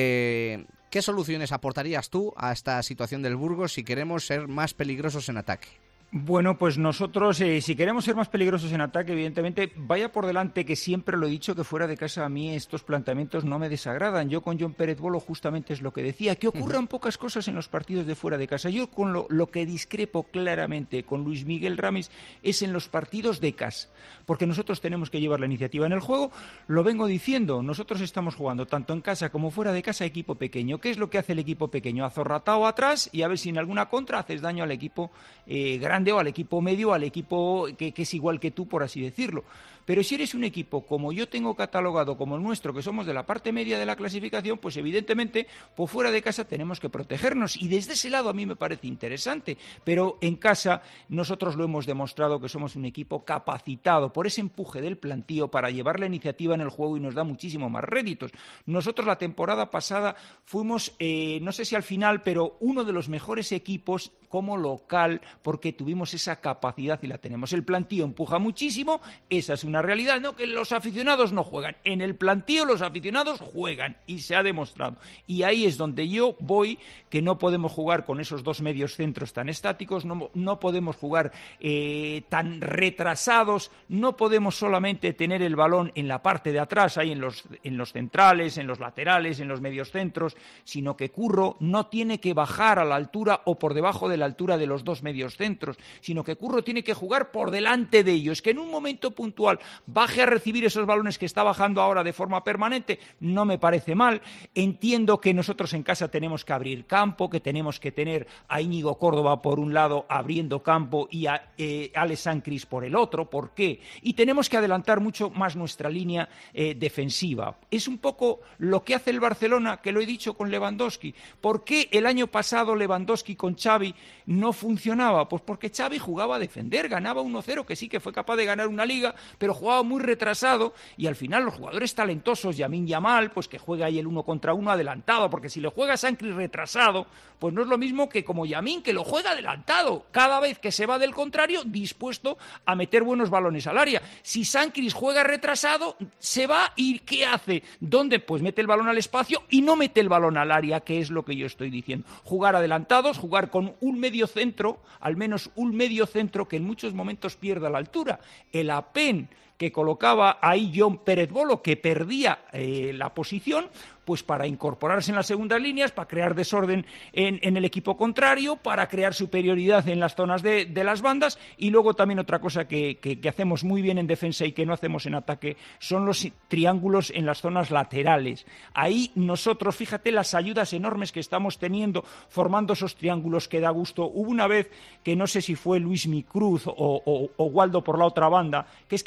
Eh, ¿Qué soluciones aportarías tú a esta situación del Burgos si queremos ser más peligrosos en ataque? Bueno, pues nosotros, eh, si queremos ser más peligrosos en ataque, evidentemente, vaya por delante que siempre lo he dicho que fuera de casa a mí estos planteamientos no me desagradan. Yo con John Pérez Bolo justamente es lo que decía, que ocurran uh-huh. pocas cosas en los partidos de fuera de casa. Yo con lo, lo que discrepo claramente con Luis Miguel Ramis es en los partidos de casa, porque nosotros tenemos que llevar la iniciativa en el juego, lo vengo diciendo, nosotros estamos jugando tanto en casa como fuera de casa equipo pequeño. ¿Qué es lo que hace el equipo pequeño? Azorratado atrás y a ver si en alguna contra haces daño al equipo eh, grande o al equipo medio, al equipo que, que es igual que tú, por así decirlo. Pero si eres un equipo como yo tengo catalogado, como el nuestro, que somos de la parte media de la clasificación, pues evidentemente por fuera de casa tenemos que protegernos y desde ese lado a mí me parece interesante, pero en casa nosotros lo hemos demostrado que somos un equipo capacitado por ese empuje del plantío para llevar la iniciativa en el juego y nos da muchísimo más réditos. Nosotros la temporada pasada fuimos, eh, no sé si al final, pero uno de los mejores equipos como local porque tuvimos esa capacidad y la tenemos. El plantío empuja muchísimo, esa es una realidad, no que los aficionados no juegan. En el plantío los aficionados juegan y se ha demostrado. Y ahí es donde yo voy, que no podemos jugar con esos dos medios centros tan estáticos, no, no podemos jugar eh, tan retrasados, no podemos solamente tener el balón en la parte de atrás, ahí en los, en los centrales, en los laterales, en los medios centros, sino que Curro no tiene que bajar a la altura o por debajo de la altura de los dos medios centros, sino que Curro tiene que jugar por delante de ellos, que en un momento puntual baje a recibir esos balones que está bajando ahora de forma permanente, no me parece mal. Entiendo que nosotros en casa tenemos que abrir campo, que tenemos que tener a Íñigo Córdoba por un lado abriendo campo y a eh, Alex Sancris por el otro. ¿Por qué? Y tenemos que adelantar mucho más nuestra línea eh, defensiva. Es un poco lo que hace el Barcelona, que lo he dicho con Lewandowski. ¿Por qué el año pasado Lewandowski con Xavi no funcionaba? Pues porque Xavi jugaba a defender, ganaba uno cero, que sí que fue capaz de ganar una liga, pero jugaba muy retrasado y al final los jugadores talentosos, Lamine Yamal, pues que juega ahí el uno contra uno adelantado, porque si le juega a Sancris retrasado, pues no es lo mismo que como Lamine, que lo juega adelantado, cada vez que se va del contrario, dispuesto a meter buenos balones al área. Si Sancris juega retrasado, se va y ¿qué hace? ¿Dónde? Pues mete el balón al espacio y no mete el balón al área, que es lo que yo estoy diciendo. Jugar adelantados, jugar con un medio centro, al menos un medio centro que en muchos momentos pierda la altura. El Apen que colocaba ahí John Pérez Bolo, que perdía eh, la posición, pues para incorporarse en las segundas líneas, para crear desorden en, en el equipo contrario, para crear superioridad en las zonas de, de las bandas, y luego también otra cosa que, que, que hacemos muy bien en defensa y que no hacemos en ataque son los triángulos en las zonas laterales. Ahí nosotros, fíjate las ayudas enormes que estamos teniendo formando esos triángulos que da gusto. Hubo una vez que no sé si fue Luis Micruz o, o, o Waldo por la otra banda, que es que se fue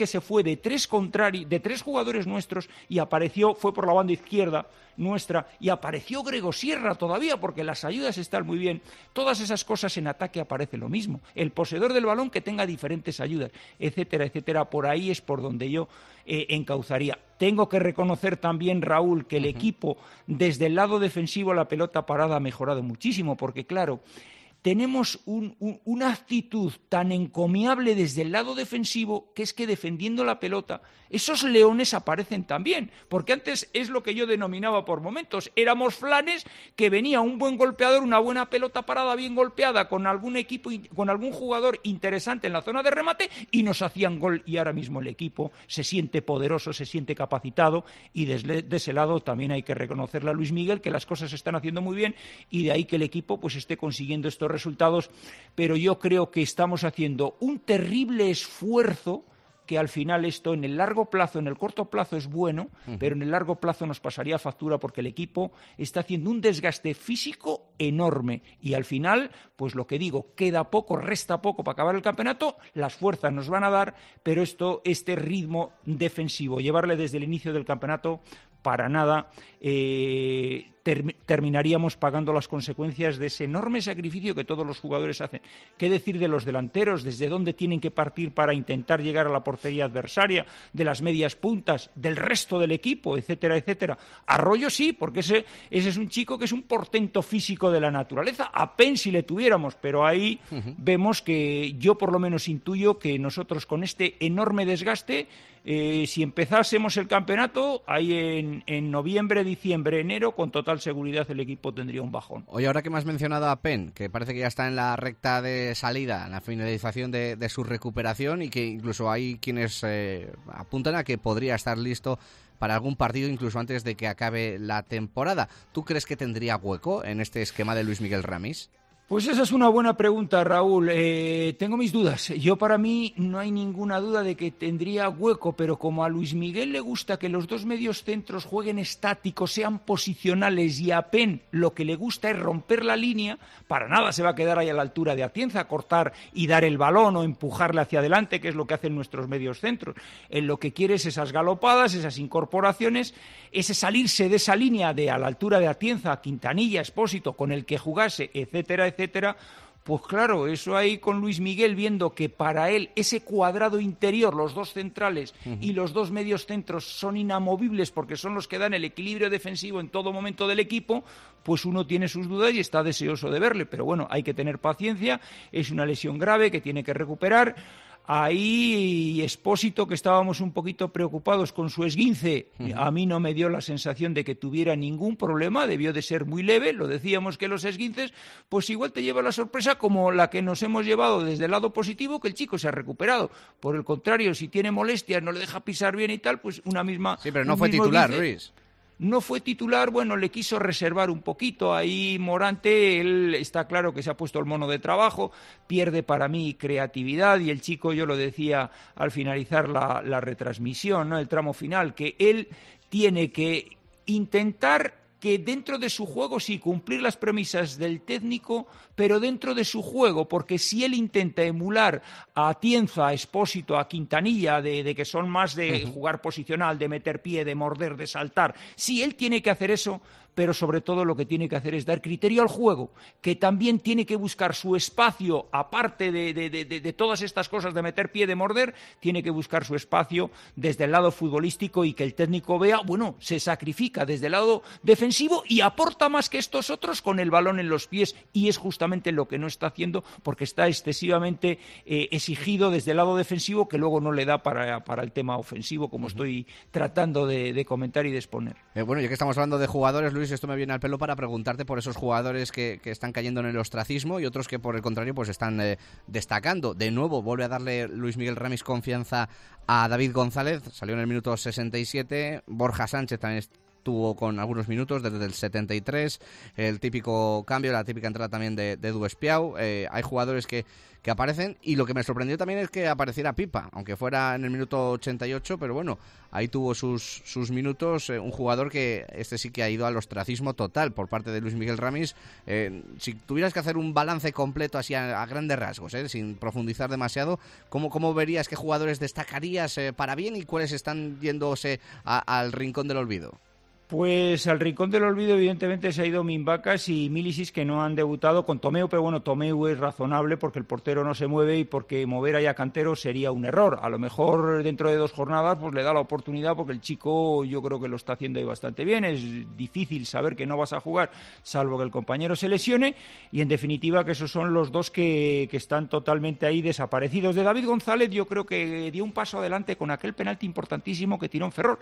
fue de tres contrari de tres jugadores nuestros y apareció, fue por la banda izquierda nuestra y apareció Grego Sierra todavía porque las ayudas están muy bien. Todas esas cosas en ataque aparece lo mismo. El poseedor del balón que tenga diferentes ayudas, etcétera, etcétera. Por ahí es por donde yo eh, encauzaría. Tengo que reconocer también, Raúl, que el uh-huh. equipo desde el lado defensivo la pelota parada ha mejorado muchísimo porque, claro, tenemos un, un, una actitud tan encomiable desde el lado defensivo que es que defendiendo la pelota esos leones aparecen también, porque antes es lo que yo denominaba por momentos, éramos flanes que venía un buen golpeador, una buena pelota parada bien golpeada con algún equipo, con algún jugador interesante en la zona de remate y nos hacían gol y ahora mismo el equipo se siente poderoso, se siente capacitado y desde de ese lado también hay que reconocerle a Luis Miguel que las cosas se están haciendo muy bien y de ahí que el equipo pues esté consiguiendo estos resultados, pero yo creo que estamos haciendo un terrible esfuerzo que al final esto en el largo plazo, en el corto plazo es bueno, uh-huh. pero en el largo plazo nos pasaría factura porque el equipo está haciendo un desgaste físico enorme y al final, pues lo que digo, queda poco, resta poco para acabar el campeonato, las fuerzas nos van a dar, pero esto, este ritmo defensivo, llevarle desde el inicio del campeonato, para nada eh, ter- terminaríamos pagando las consecuencias de ese enorme sacrificio que todos los jugadores hacen. ¿Qué decir de los delanteros? ¿Desde dónde tienen que partir para intentar llegar a la portería adversaria? ¿De las medias puntas? ¿Del resto del equipo? Etcétera, etcétera. Arroyo sí, porque ese, ese es un chico que es un portento físico de la naturaleza. A Pen si le tuviéramos, pero ahí uh-huh. vemos que yo por lo menos intuyo que nosotros con este enorme desgaste Eh, si empezásemos el campeonato, ahí en, en noviembre, diciembre, enero, con total seguridad el equipo tendría un bajón. Oye, ahora que me has mencionado a Pen, que parece que ya está en la recta de salida, en la finalización de, de su recuperación y que incluso hay quienes eh, apuntan a que podría estar listo para algún partido incluso antes de que acabe la temporada. ¿Tú crees que tendría hueco en este esquema de Luis Miguel Ramis? Pues esa es una buena pregunta, Raúl. Eh, tengo mis dudas. Yo para mí no hay ninguna duda de que tendría hueco, pero como a Luis Miguel le gusta que los dos medios centros jueguen estáticos, sean posicionales y a Pen lo que le gusta es romper la línea, para nada se va a quedar ahí a la altura de Atienza, cortar y dar el balón o empujarle hacia adelante, que es lo que hacen nuestros medios centros. Él lo que quiere es esas galopadas, esas incorporaciones, ese salirse de esa línea de a la altura de Atienza, Quintanilla, Expósito, con el que jugase, etcétera, etcétera. etcétera, pues claro, eso ahí con Luis Miguel viendo que para él ese cuadrado interior, los dos centrales uh-huh. y los dos medios centros son inamovibles porque son los que dan el equilibrio defensivo en todo momento del equipo, pues uno tiene sus dudas y está deseoso de verle, pero bueno, hay que tener paciencia, es una lesión grave que tiene que recuperar. Ahí Expósito, que estábamos un poquito preocupados con su esguince, uh-huh. a mí no me dio la sensación de que tuviera ningún problema, debió de ser muy leve, lo decíamos que los esguinces, pues igual te lleva la sorpresa como la que nos hemos llevado desde el lado positivo, que el chico se ha recuperado. Por el contrario, si tiene molestias, no le deja pisar bien y tal, pues una misma... Sí, pero no fue titular, esguince, Luis. No fue titular, bueno, le quiso reservar un poquito. Ahí Morante, él está claro que se ha puesto el mono de trabajo, pierde para mí creatividad y el chico, yo lo decía al finalizar la, la retransmisión, ¿no? El tramo final, que él tiene que intentar que dentro de su juego sí cumplir las premisas del técnico, pero dentro de su juego, porque si él intenta emular a Atienza, a Expósito, a Quintanilla, de, de que son más de uh-huh. jugar posicional, de meter pie, de morder, de saltar, si él tiene que hacer eso, pero sobre todo lo que tiene que hacer es dar criterio al juego, que también tiene que buscar su espacio, aparte de, de, de, de todas estas cosas de meter pie, de morder, tiene que buscar su espacio desde el lado futbolístico y que el técnico vea, bueno, se sacrifica desde el lado defensivo y aporta más que estos otros con el balón en los pies y es justamente lo que no está haciendo porque está excesivamente eh, exigido desde el lado defensivo que luego no le da para, para el tema ofensivo, como uh-huh. estoy tratando de, de comentar y de exponer. Eh, bueno, ya que estamos hablando de jugadores, Luis, esto me viene al pelo para preguntarte por esos jugadores que, que están cayendo en el ostracismo y otros que por el contrario pues están eh, destacando. De nuevo vuelve a darle Luis Miguel Ramis confianza a David González, salió en el minuto sesenta y siete, Borja Sánchez también tuvo con algunos minutos desde el setenta y tres, el típico cambio, la típica entrada también de, de Edu Espiau. Eh, hay jugadores que, que aparecen, y lo que me sorprendió también es que apareciera Pipa, aunque fuera en el minuto ochenta y ocho, pero bueno, ahí tuvo sus, sus minutos, eh, un jugador que este sí que ha ido al ostracismo total por parte de Luis Miguel Ramis. Eh, si tuvieras que hacer un balance completo así a, a grandes rasgos, eh, sin profundizar demasiado, ¿cómo, cómo verías qué jugadores destacarías eh, para bien y cuáles están yéndose a, al rincón del olvido? Pues al rincón del olvido evidentemente se ha ido Mimbacas y Milicic, que no han debutado con Tomeu, pero bueno, Tomeu es razonable porque el portero no se mueve y porque mover ahí a Cantero sería un error. A lo mejor dentro de dos jornadas pues le da la oportunidad, porque el chico yo creo que lo está haciendo ahí bastante bien. Es difícil saber que no vas a jugar salvo que el compañero se lesione, y en definitiva que esos son los dos que, que están totalmente ahí desaparecidos. De David González yo creo que dio un paso adelante con aquel penalti importantísimo que tiró en Ferrol.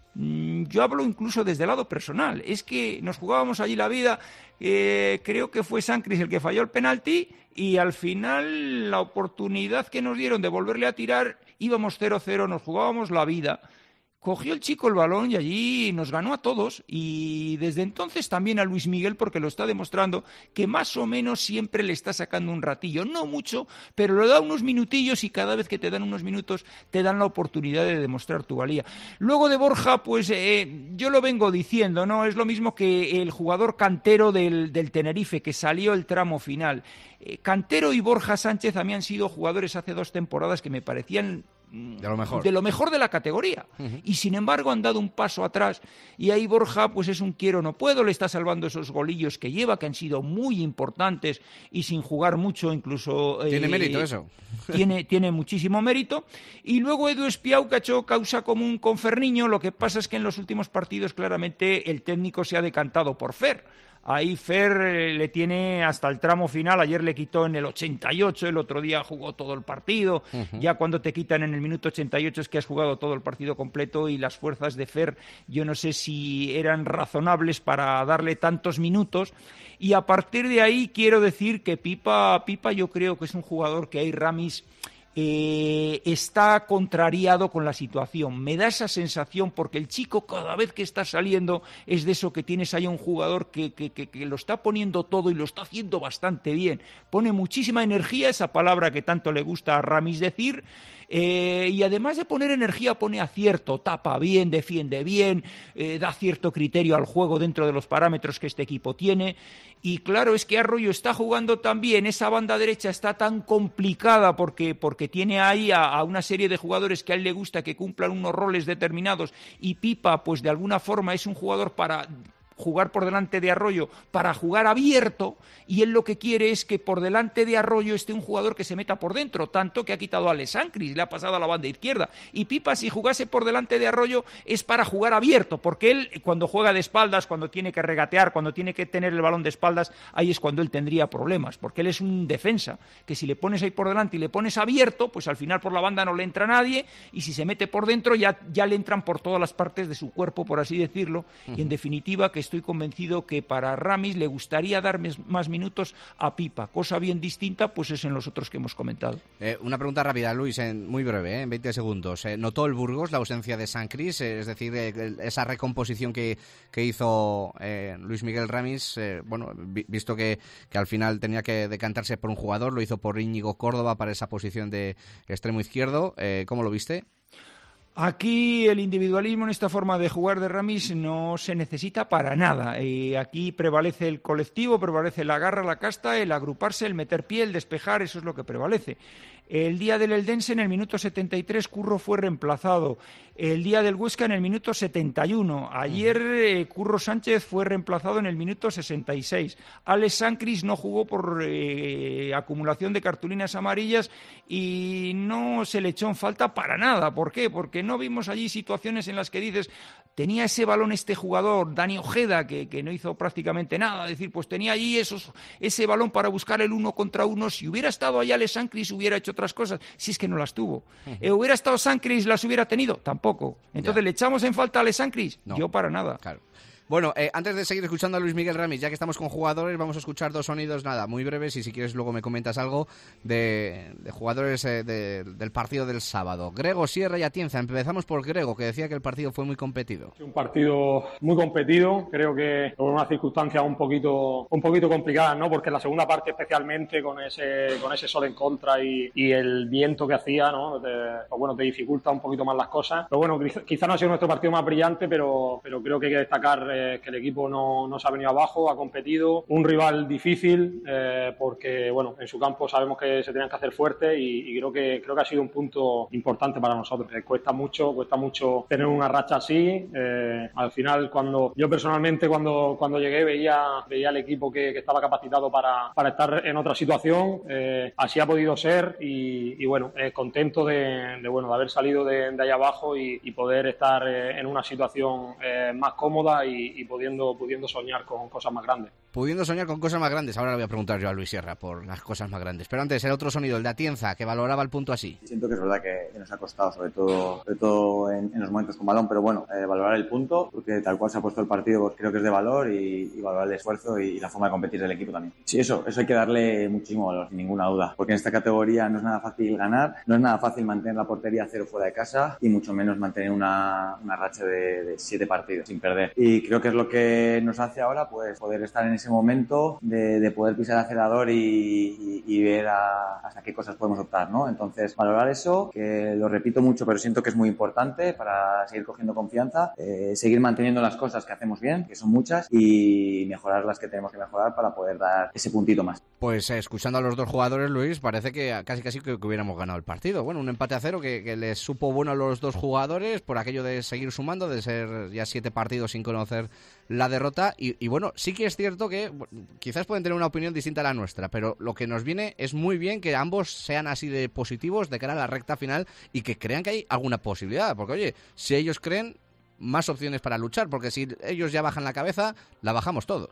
Yo hablo incluso desde el lado personal, es que nos jugábamos allí la vida, eh, creo que fue Sancris el que falló el penalti, y al final la oportunidad que nos dieron de volverle a tirar, íbamos cero cero, nos jugábamos la vida. Cogió el chico el balón y allí nos ganó a todos, y desde entonces también a Luis Miguel, porque lo está demostrando que más o menos siempre le está sacando un ratillo, no mucho, pero le da unos minutillos, y cada vez que te dan unos minutos te dan la oportunidad de demostrar tu valía. Luego de Borja, pues eh, yo lo vengo diciendo, ¿no? Es lo mismo que el jugador Cantero del, del Tenerife, que salió el tramo final. Eh, Cantero y Borja Sánchez a mí han sido jugadores hace dos temporadas que me parecían De lo mejor. De lo mejor de la categoría. Uh-huh. Y sin embargo han dado un paso atrás. Y ahí Borja pues es un quiero no puedo, le está salvando esos golillos que lleva, que han sido muy importantes y sin jugar mucho incluso. Tiene eh, mérito eso. Tiene, tiene muchísimo mérito. Y luego Edu Espiau, que ha hecho causa común con Ferniño. Lo que pasa es que en los últimos partidos claramente el técnico se ha decantado por Fer. Ahí Fer le tiene hasta el tramo final. Ayer le quitó en el ochenta y ocho, el otro día jugó todo el partido. Uh-huh. Ya cuando te quitan en el minuto ochenta y ocho es que has jugado todo el partido completo, y las fuerzas de Fer yo no sé si eran razonables para darle tantos minutos. Y a partir de ahí quiero decir que Pipa, Pipa yo creo que es un jugador que hay Ramis... Eh, está contrariado con la situación, me da esa sensación, porque el chico cada vez que está saliendo es de eso que tienes ahí un jugador que, que, que, que lo está poniendo todo y lo está haciendo bastante bien, pone muchísima energía, esa palabra que tanto le gusta a Ramis decir. Eh, y además de poner energía, pone acierto, tapa bien, defiende bien, eh, da cierto criterio al juego dentro de los parámetros que este equipo tiene. Y claro, es que Arroyo está jugando también, esa banda derecha está tan complicada porque, porque tiene ahí a, a una serie de jugadores que a él le gusta que cumplan unos roles determinados, y Pipa pues de alguna forma es un jugador para jugar por delante de Arroyo, para jugar abierto, y él lo que quiere es que por delante de Arroyo esté un jugador que se meta por dentro, tanto que ha quitado a Alessandris, le ha pasado a la banda izquierda, y Pipa si jugase por delante de Arroyo es para jugar abierto, porque él cuando juega de espaldas, cuando tiene que regatear, cuando tiene que tener el balón de espaldas, ahí es cuando él tendría problemas, porque él es un defensa, que si le pones ahí por delante y le pones abierto, pues al final por la banda no le entra nadie, y si se mete por dentro ya, ya le entran por todas las partes de su cuerpo, por así decirlo, uh-huh. Y en definitiva que estoy convencido que para Ramis le gustaría dar más minutos a Pipa, cosa bien distinta pues es en los otros que hemos comentado. Eh, una pregunta rápida, Luis, en, muy breve, eh, en veinte segundos. Eh, ¿Notó el Burgos la ausencia de Sancris? Eh, es decir, eh, esa recomposición que, que hizo eh, Luis Miguel Ramis, eh, bueno, vi, visto que, que al final tenía que decantarse por un jugador, lo hizo por Íñigo Córdoba para esa posición de extremo izquierdo. Eh, ¿Cómo lo viste? Aquí el individualismo en esta forma de jugar de Ramis no se necesita para nada. Eh, aquí prevalece el colectivo, prevalece la garra, la casta, el agruparse, el meter pie, el despejar, eso es lo que prevalece. El día del Eldense en el minuto setenta y tres Curro fue reemplazado. El día del Huesca en el minuto setenta y uno. Ayer eh, Curro Sánchez fue reemplazado en el minuto sesenta y seis. Alex Sancris no jugó por eh, acumulación de cartulinas amarillas y no se le echó en falta para nada. ¿Por qué? Porque no vimos allí situaciones en las que dices, tenía ese balón este jugador, Dani Ojeda, que, que no hizo prácticamente nada. Es decir, pues tenía allí esos, ese balón para buscar el uno contra uno. Si hubiera estado allá Alex Sancris hubiera hecho otras cosas, si es que no las tuvo. Uh-huh. Eh, ¿Hubiera estado Sancris, las hubiera tenido? Tampoco. Entonces, ya. ¿Le echamos en falta a Alex Sancris? No. Yo para nada. Claro. Bueno, eh, antes de seguir escuchando a Luis Miguel Ramis, ya que estamos con jugadores, vamos a escuchar dos sonidos, nada, muy breves, y si quieres luego me comentas algo de, de jugadores eh, de, del partido del sábado. Grego, Sierra y Atienza. Empezamos por Grego, que decía que el partido fue muy competido. Un partido muy competido, creo que por unas circunstancias un poquito un poquito complicadas, ¿no? Porque en la segunda parte, especialmente con ese con ese sol en contra y, y el viento que hacía, ¿no? Te, pues bueno, te dificulta un poquito más las cosas. Pero bueno, quizá no ha sido nuestro partido más brillante, pero, pero creo que hay que destacar eh, que el equipo no, no se ha venido abajo, ha competido. Un rival difícil, eh, porque bueno, en su campo sabemos que se tenían que hacer fuertes y, y creo que creo que ha sido un punto importante para nosotros. Eh, cuesta mucho, cuesta mucho tener una racha así. Eh, al final, cuando yo personalmente cuando, cuando llegué veía, veía al equipo que, que estaba capacitado para, para estar en otra situación. Eh, así ha podido ser y, y bueno, eh, contento de, de bueno de haber salido de, de allá abajo y, y poder estar eh, en una situación eh, más cómoda y, y pudiendo, pudiendo soñar con cosas más grandes. Pudiendo soñar con cosas más grandes. Ahora le voy a preguntar yo a Luis Sierra por las cosas más grandes. Pero antes, el otro sonido, el de Atienza, que valoraba el punto así. Siento que es verdad que nos ha costado, sobre todo, sobre todo en, en los momentos con balón, pero bueno, eh, valorar el punto, porque tal cual se ha puesto el partido, pues creo que es de valor y, y valorar el esfuerzo y, y la forma de competir del equipo también. Sí, eso, eso hay que darle muchísimo valor, sin ninguna duda, porque en esta categoría no es nada fácil ganar, no es nada fácil mantener la portería cero fuera de casa y mucho menos mantener una, una racha de, de siete partidos sin perder. Y creo que es lo que nos hace ahora, pues poder estar en ese momento de, de poder pisar el acelerador y, y, y ver a, hasta qué cosas podemos optar, ¿no? Entonces, valorar eso, que lo repito mucho, pero siento que es muy importante para seguir cogiendo confianza, eh, seguir manteniendo las cosas que hacemos bien, que son muchas, y mejorar las que tenemos que mejorar para poder dar ese puntito más. Pues eh, escuchando a los dos jugadores, Luis, parece que casi casi que, que hubiéramos ganado el partido. Bueno, un empate a cero que, que les supo bueno a los dos jugadores por aquello de seguir sumando, de ser ya siete partidos sin conocer la derrota. Y, y bueno, sí que es cierto que bueno, quizás pueden tener una opinión distinta a la nuestra, pero lo que nos viene es muy bien que ambos sean así de positivos de cara a la recta final y que crean que hay alguna posibilidad. Porque oye, si ellos creen, más opciones para luchar, porque si ellos ya bajan la cabeza, la bajamos todos.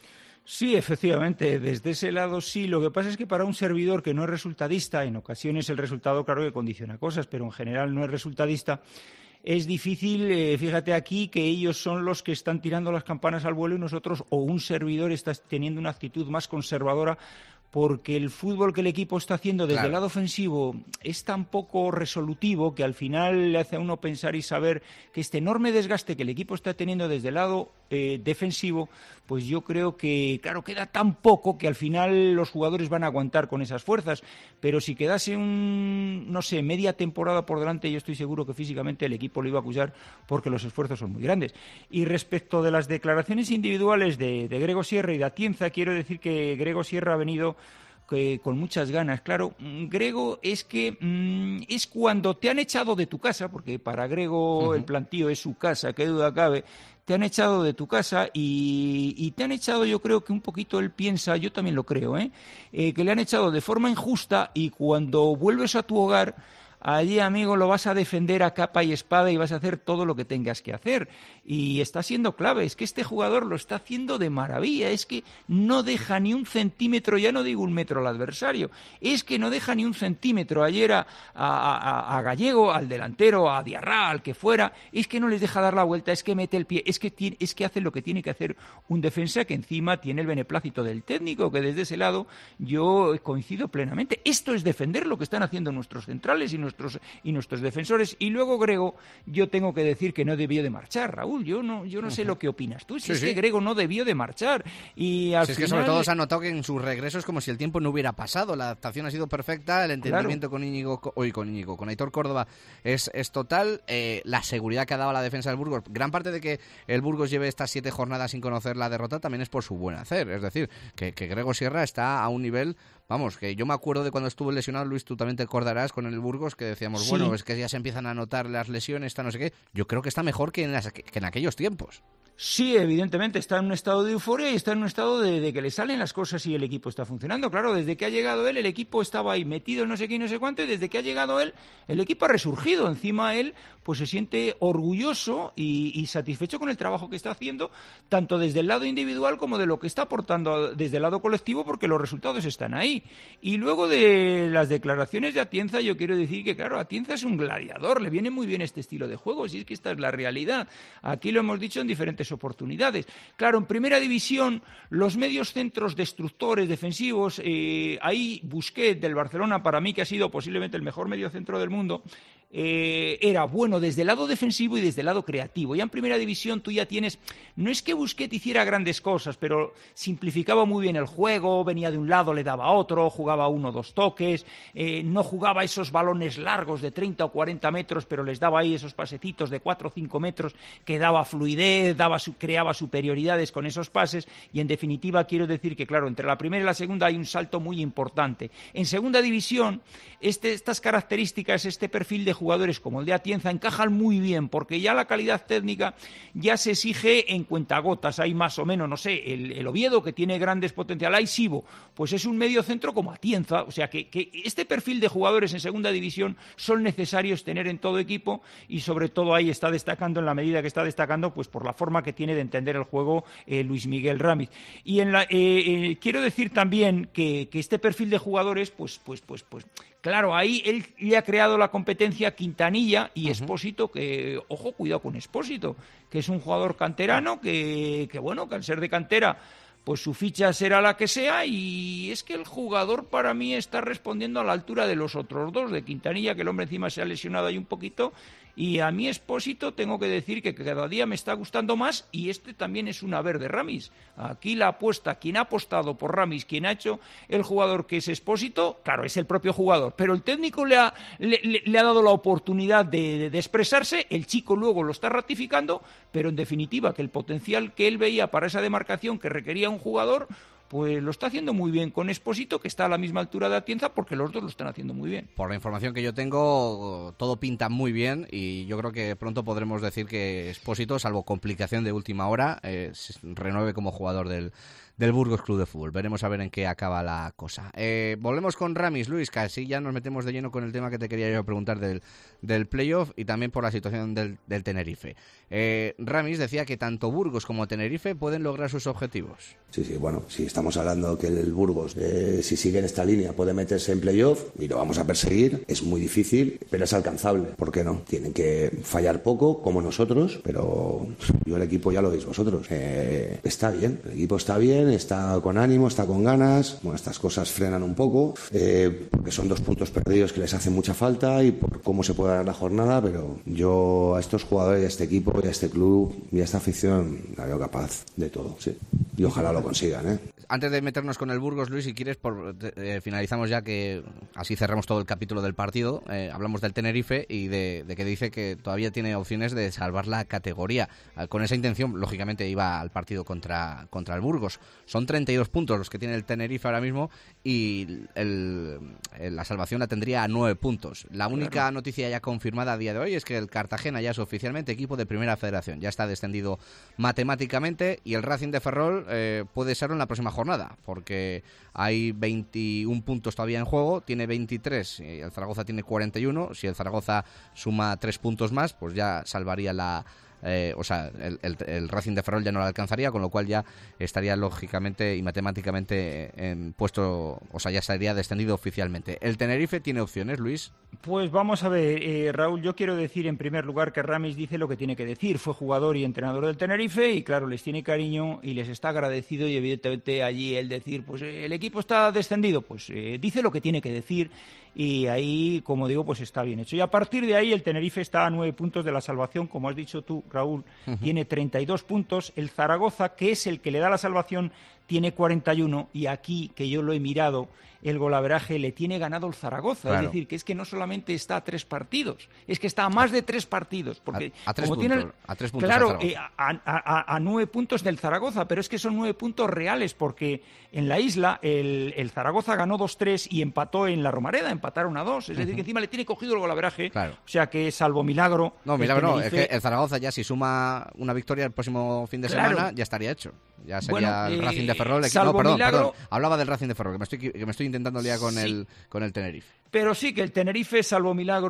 Sí, efectivamente, desde ese lado sí. Lo que pasa es que para un servidor que no es resultadista, en ocasiones el resultado claro que condiciona cosas, pero en general no es resultadista, es difícil, eh, fíjate aquí, que ellos son los que están tirando las campanas al vuelo y nosotros, o un servidor está teniendo una actitud más conservadora, porque el fútbol que el equipo está haciendo desde claro. el lado ofensivo es tan poco resolutivo que al final le hace a uno pensar y saber que este enorme desgaste que el equipo está teniendo desde el lado eh, defensivo, pues yo creo que, claro, queda tan poco que al final los jugadores van a aguantar con esas fuerzas, pero si quedase un, no sé, media temporada por delante, yo estoy seguro que físicamente el equipo lo iba a acusar porque los esfuerzos son muy grandes. Y respecto de las declaraciones individuales de, de Grego Sierra y de Atienza, quiero decir que Grego Sierra ha venido que con muchas ganas. Claro, Grego, es que mmm, es cuando te han echado de tu casa, porque para Grego uh-huh. el plantío es su casa, qué duda cabe, te han echado de tu casa y, y te han echado, yo creo que un poquito él piensa, yo también lo creo, ¿eh? Eh, que le han echado de forma injusta y cuando vuelves a tu hogar, allí, amigo, lo vas a defender a capa y espada y vas a hacer todo lo que tengas que hacer. Y está siendo clave, es que este jugador lo está haciendo de maravilla, es que no deja ni un centímetro, ya no digo un metro al adversario, es que no deja ni un centímetro. Ayer a, a, a Gallego, al delantero, a Diarra, al que fuera, es que no les deja dar la vuelta, es que mete el pie, es que, tiene, es que hace lo que tiene que hacer un defensa que encima tiene el beneplácito del técnico, que desde ese lado yo coincido plenamente. Esto es defender lo que están haciendo nuestros centrales y nuestros, y nuestros defensores. Y luego Grego, yo tengo que decir que no debió de marchar, Raúl. Yo no, yo no sé lo que opinas tú. Si sí, es sí. que Grego no debió de marchar. Y al si final... es que sobre todo se ha notado que en su regreso es como si el tiempo no hubiera pasado. La adaptación ha sido perfecta, el entendimiento claro. con Íñigo, hoy con Íñigo, con Aitor Córdoba es, es total. Eh, la seguridad que ha dado a la defensa del Burgos. Gran parte de que el Burgos lleve estas siete jornadas sin conocer la derrota también es por su buen hacer. Es decir, que, que Grego Sierra está a un nivel... Vamos, que yo me acuerdo de cuando estuvo lesionado, Luis, tú también te acordarás con el Burgos, que decíamos, sí. bueno, es que ya se empiezan a notar las lesiones, está no sé qué. Yo creo que está mejor que en, las, que en aquellos tiempos. Sí, evidentemente, está en un estado de euforia y está en un estado de, de que le salen las cosas y el equipo está funcionando. Claro, desde que ha llegado él, el equipo estaba ahí metido en no sé qué y no sé cuánto, y desde que ha llegado él, el equipo ha resurgido. Encima él, pues se siente orgulloso y, y satisfecho con el trabajo que está haciendo, tanto desde el lado individual como de lo que está aportando desde el lado colectivo, porque los resultados están ahí. Y luego de las declaraciones de Atienza, yo quiero decir que, claro, Atienza es un gladiador, le viene muy bien este estilo de juego, si es que esta es la realidad. Aquí lo hemos dicho en diferentes suficientes oportunidades. Claro, en primera división, los medios centros destructores, defensivos, eh, ahí Busquets del Barcelona, para mí que ha sido posiblemente el mejor medio centro del mundo, Eh, era bueno desde el lado defensivo y desde el lado creativo. Ya en primera división tú ya tienes, no es que Busquets hiciera grandes cosas, pero simplificaba muy bien el juego, venía de un lado, le daba a otro, jugaba uno o dos toques, eh, no jugaba esos balones largos de treinta o cuarenta metros, pero les daba ahí esos pasecitos de cuatro o cinco metros que daba fluidez, daba su, creaba superioridades con esos pases, y en definitiva quiero decir que claro, entre la primera y la segunda hay un salto muy importante. En segunda división, este, estas características, este perfil de jugadores como el de Atienza encajan muy bien, porque ya la calidad técnica ya se exige en cuentagotas. Hay más o menos, no sé, el, el Oviedo, que tiene grandes potenciales, hay Sibo, pues es un medio centro como Atienza, o sea que, que este perfil de jugadores en segunda división son necesarios tener en todo equipo, y sobre todo ahí está destacando, en la medida que está destacando, pues por la forma que tiene de entender el juego eh, Luis Miguel Ramis. Y en la, eh, eh, quiero decir también que, que este perfil de jugadores, pues, pues, pues, pues, claro, ahí él le ha creado la competencia Quintanilla y Espósito, que, ojo, cuidado con Espósito, que es un jugador canterano que, que, bueno, que al ser de cantera, pues su ficha será la que sea, y es que el jugador para mí está respondiendo a la altura de los otros dos, de Quintanilla, que el hombre encima se ha lesionado ahí un poquito, y a mí Espósito tengo que decir que cada día me está gustando más, y este también es una verde Ramis. Aquí la apuesta, quien ha apostado por Ramis, quien ha hecho el jugador que es Espósito, claro, es el propio jugador, pero el técnico le ha, le, le, le ha dado la oportunidad de, de, de expresarse, el chico luego lo está ratificando, pero en definitiva que el potencial que él veía para esa demarcación que requería un jugador, pues lo está haciendo muy bien con Espósito, que está a la misma altura de Atienza, porque los dos lo están haciendo muy bien. Por la información que yo tengo, todo pinta muy bien, y yo creo que pronto podremos decir que Espósito, salvo complicación de última hora, eh, se renueve como jugador del, del Burgos Club de Fútbol. Veremos a ver en qué acaba la cosa. Eh, volvemos con Ramis, Luis, que así ya nos metemos de lleno con el tema que te quería yo preguntar del, del playoff, y también por la situación del, del Tenerife. Eh, Ramis decía que tanto Burgos como Tenerife pueden lograr sus objetivos. Sí, sí, bueno, si estamos hablando que el Burgos, eh, si sigue en esta línea, puede meterse en playoff, y lo vamos a perseguir. Es muy difícil, pero es alcanzable. ¿Por qué no? Tienen que fallar poco, como nosotros, pero yo el equipo ya lo veis vosotros. Eh, está bien, el equipo está bien, está con ánimo, está con ganas. Bueno, estas cosas frenan un poco, eh, porque son dos puntos perdidos que les hacen mucha falta, y por cómo se puede dar la jornada, pero yo a estos jugadores, a este equipo, y a este club y a esta afición la veo capaz de todo, sí. Y ojalá lo consigan, ¿eh? Antes de meternos con el Burgos, Luis, si quieres, por, eh, finalizamos ya, que así cerramos todo el capítulo del partido. Eh, hablamos del Tenerife y de, de que dice que todavía tiene opciones de salvar la categoría. Eh, con esa intención, lógicamente, iba al partido contra, contra el Burgos. Son treinta y dos puntos los que tiene el Tenerife ahora mismo, y el, el, la salvación la tendría a nueve puntos. La única claro. noticia ya confirmada a día de hoy es que el Cartagena ya es oficialmente equipo de Primera Federación. Ya está descendido matemáticamente, y el Racing de Ferrol eh, puede serlo en la próxima jornada, porque hay veintiún puntos todavía en juego, tiene veintitrés, y el Zaragoza tiene cuarenta y uno. Si el Zaragoza suma tres puntos más, pues ya salvaría la... Eh, o sea, el, el, el Racing de Ferrol ya no lo alcanzaría, con lo cual ya estaría lógicamente y matemáticamente en puesto, o sea, ya estaría descendido oficialmente. ¿El Tenerife tiene opciones, Luis? Pues vamos a ver, eh, Raúl, yo quiero decir en primer lugar que Ramis dice lo que tiene que decir. Fue jugador y entrenador del Tenerife, y claro, les tiene cariño y les está agradecido, y evidentemente allí el decir, pues eh, el equipo está descendido, pues eh, dice lo que tiene que decir, y ahí, como digo, pues está bien hecho. Y a partir de ahí el Tenerife está a nueve puntos de la salvación, como has dicho tú, Raúl, uh-huh. tiene treinta y dos puntos. El Zaragoza, que es el que le da la salvación, tiene cuarenta y uno, y aquí, que yo lo he mirado, el golaveraje le tiene ganado el Zaragoza. Claro. Es decir, que es que no solamente está a tres partidos, es que está a más de tres partidos. Porque a, a, tres, como puntos, tiene, a tres puntos. Claro, eh, a, a, a, a nueve puntos del Zaragoza, pero es que son nueve puntos reales, porque en la isla el, el Zaragoza ganó dos tres y empató en la Romareda, empataron a dos. Es decir, uh-huh. que encima le tiene cogido el golaveraje. Claro. O sea que, salvo milagro... No, milagro no, es que el Zaragoza ya, si suma una victoria el próximo fin de semana, claro. ya estaría hecho. Ya sería bueno, el Racing de Ferrol. Eh, no, perdón, milagro, perdón. Hablaba del Racing de Ferrol, que me estoy, que me estoy intentando liar con, sí. el, con el Tenerife. Pero sí que el Tenerife, salvo milagro,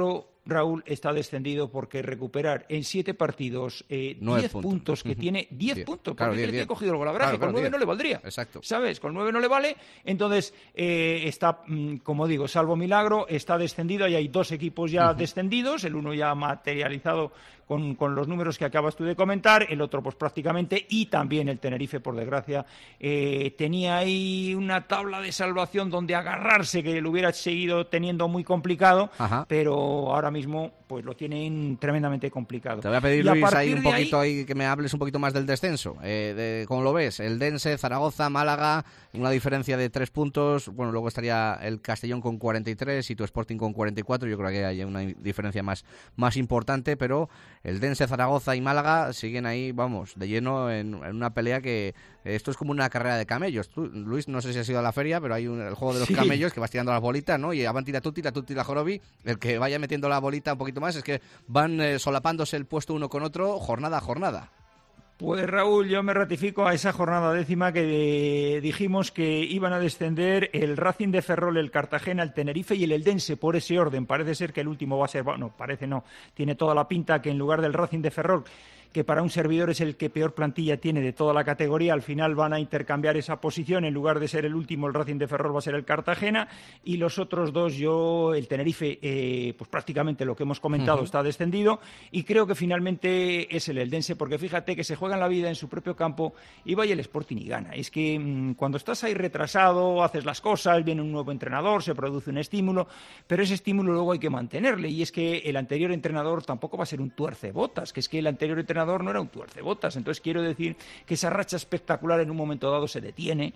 Raúl, está descendido porque recuperar en siete partidos eh, diez puntos. puntos que uh-huh. tiene, diez diez puntos, porque claro, diez, tiene cogido el golabraje, claro, claro, con nueve no le valdría. Exacto. ¿Sabes? Con nueve no le vale, entonces eh, está, como digo, salvo milagro, está descendido y hay dos equipos ya uh-huh. descendidos, el uno ya materializado con, con los números que acabas tú de comentar, el otro pues prácticamente, y también el Tenerife, por desgracia, eh, tenía ahí una tabla de salvación donde agarrarse, que lo hubiera seguido teniendo muy complicado, Ajá. pero ahora mismo pues lo tienen tremendamente complicado. Te voy a pedir, y Luis, a ahí un poquito ahí... ahí que me hables un poquito más del descenso. Eh, de, ¿Cómo lo ves? El Dense, Zaragoza, Málaga, una diferencia de tres puntos. Bueno, luego estaría el Castellón con cuarenta y tres y tu Sporting con cuarenta y cuatro. Yo creo que hay una diferencia más, más importante, pero el Dense, Zaragoza y Málaga siguen ahí, vamos, de lleno en, en una pelea que... Esto es como una carrera de camellos. Tú, Luis, no sé si has ido a la feria, pero hay un, el juego de los sí. camellos que vas tirando las bolitas, ¿no? Y van tira tutti, la tutti, la jorobi. El que vaya metiendo la bolita un poquito más es que van eh, solapándose el puesto uno con otro, jornada a jornada. Pues Raúl, yo me ratifico a esa jornada décima que eh, dijimos que iban a descender el Racing de Ferrol, el Cartagena, el Tenerife y el Eldense, por ese orden. Parece ser que el último va a ser, bueno, parece no, tiene toda la pinta que en lugar del Racing de Ferrol, que para un servidor es el que peor plantilla tiene de toda la categoría, al final van a intercambiar esa posición, en lugar de ser el último el Racing de Ferrol va a ser el Cartagena, y los otros dos, yo, el Tenerife, eh, pues prácticamente lo que hemos comentado uh-huh. está descendido, y creo que finalmente es el Eldense, porque fíjate que se juegan la vida en su propio campo y va y el Sporting y gana. Es que mmm, cuando estás ahí retrasado, haces las cosas, viene un nuevo entrenador, se produce un estímulo, pero ese estímulo luego hay que mantenerle, y es que el anterior entrenador tampoco va a ser un tuercebotas, que es que el anterior entrenador no era un tuercebotas, entonces quiero decir que esa racha espectacular en un momento dado se detiene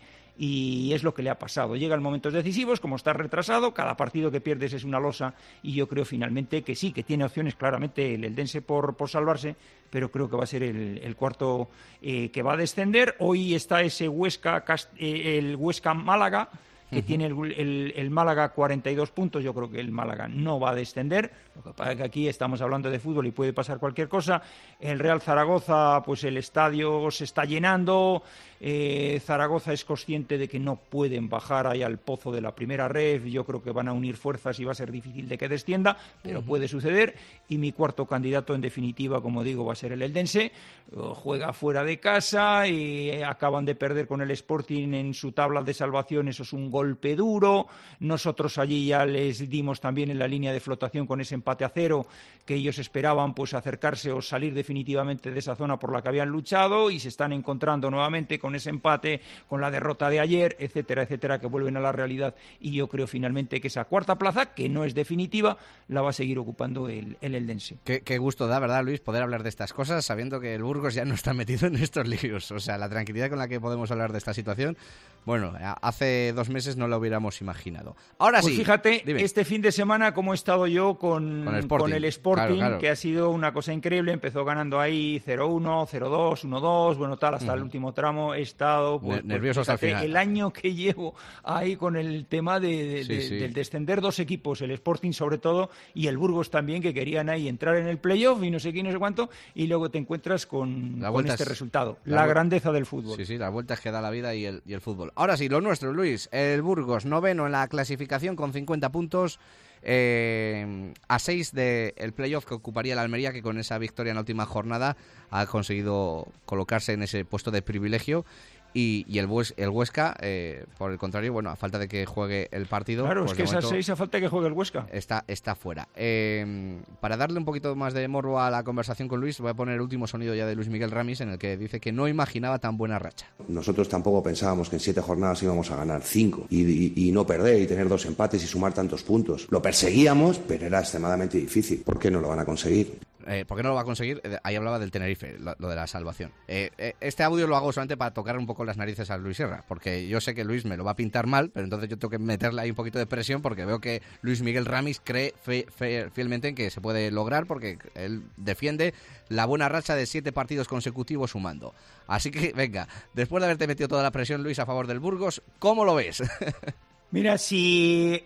y es lo que le ha pasado. Llegan momentos decisivos, como está retrasado, cada partido que pierdes es una losa y yo creo finalmente que sí, que tiene opciones claramente el Eldense por, por salvarse, pero creo que va a ser el, el cuarto eh, que va a descender. Hoy está ese Huesca, eh, el Huesca-Málaga, que uh-huh. tiene el, el, el Málaga cuarenta y dos puntos, yo creo que el Málaga no va a descender, lo que pasa es que aquí estamos hablando de fútbol y puede pasar cualquier cosa. El Real Zaragoza, pues el estadio se está llenando, eh, Zaragoza es consciente de que no pueden bajar ahí al pozo de la primera red, yo creo que van a unir fuerzas y va a ser difícil de que descienda, pero uh-huh. puede suceder, y mi cuarto candidato en definitiva, como digo, va a ser el Eldense, juega fuera de casa y acaban de perder con el Sporting en su tabla de salvación, eso es un gol golpe duro, nosotros allí ya les dimos también en la línea de flotación con ese empate a cero que ellos esperaban pues acercarse o salir definitivamente de esa zona por la que habían luchado y se están encontrando nuevamente con ese empate, con la derrota de ayer, etcétera, etcétera, que vuelven a la realidad y yo creo finalmente que esa cuarta plaza, que no es definitiva, la va a seguir ocupando el, el Eldense. Qué, qué gusto da, ¿verdad, Luis, poder hablar de estas cosas sabiendo que el Burgos ya no está metido en estos líos, o sea, la tranquilidad con la que podemos hablar de esta situación, bueno, hace dos meses no lo hubiéramos imaginado. Ahora pues sí. Fíjate, dime. Este fin de semana cómo he estado yo con, con el Sporting, con el Sporting claro, claro. que ha sido una cosa increíble. Empezó ganando ahí cero uno, cero dos, uno dos, bueno, tal, hasta uh-huh. el último tramo he estado... Pues, nervioso pues, hasta el final. El año que llevo ahí con el tema de, de, sí, de, sí. del descender dos equipos, el Sporting sobre todo, y el Burgos también, que querían ahí entrar en el playoff y no sé qué, no sé cuánto, y luego te encuentras con, con este es, resultado. La, la grandeza del fútbol. Sí, sí, las vueltas que da la vida y el, y el fútbol. Ahora sí, lo nuestro, Luis, el Burgos, noveno en la clasificación con cincuenta puntos, eh, a seis del playoff que ocuparía la Almería, que con esa victoria en la última jornada ha conseguido colocarse en ese puesto de privilegio. Y, y el, Hues, el Huesca, eh, por el contrario, bueno, a falta de que juegue el partido... Claro, pues es que esas seis a falta de que juegue el Huesca. Está, está fuera. Eh, para darle un poquito más de morbo a la conversación con Luis, voy a poner el último sonido ya de Luis Miguel Ramis, en el que dice que no imaginaba tan buena racha. Nosotros tampoco pensábamos que en siete jornadas íbamos a ganar cinco y, y, y no perder y tener dos empates y sumar tantos puntos. Lo perseguíamos, pero era extremadamente difícil. ¿Por qué no lo van a conseguir? Eh, ¿Por qué no lo va a conseguir? Eh, ahí hablaba del Tenerife, lo, lo de la salvación. Eh, eh, este audio lo hago solamente para tocar un poco las narices a Luis Sierra, porque yo sé que Luis me lo va a pintar mal, pero entonces yo tengo que meterle ahí un poquito de presión, porque veo que Luis Miguel Ramis cree fe, fe, fielmente en que se puede lograr, porque él defiende la buena racha de siete partidos consecutivos sumando. Así que, venga, después de haberte metido toda la presión, Luis, a favor del Burgos, ¿cómo lo ves? Mira, si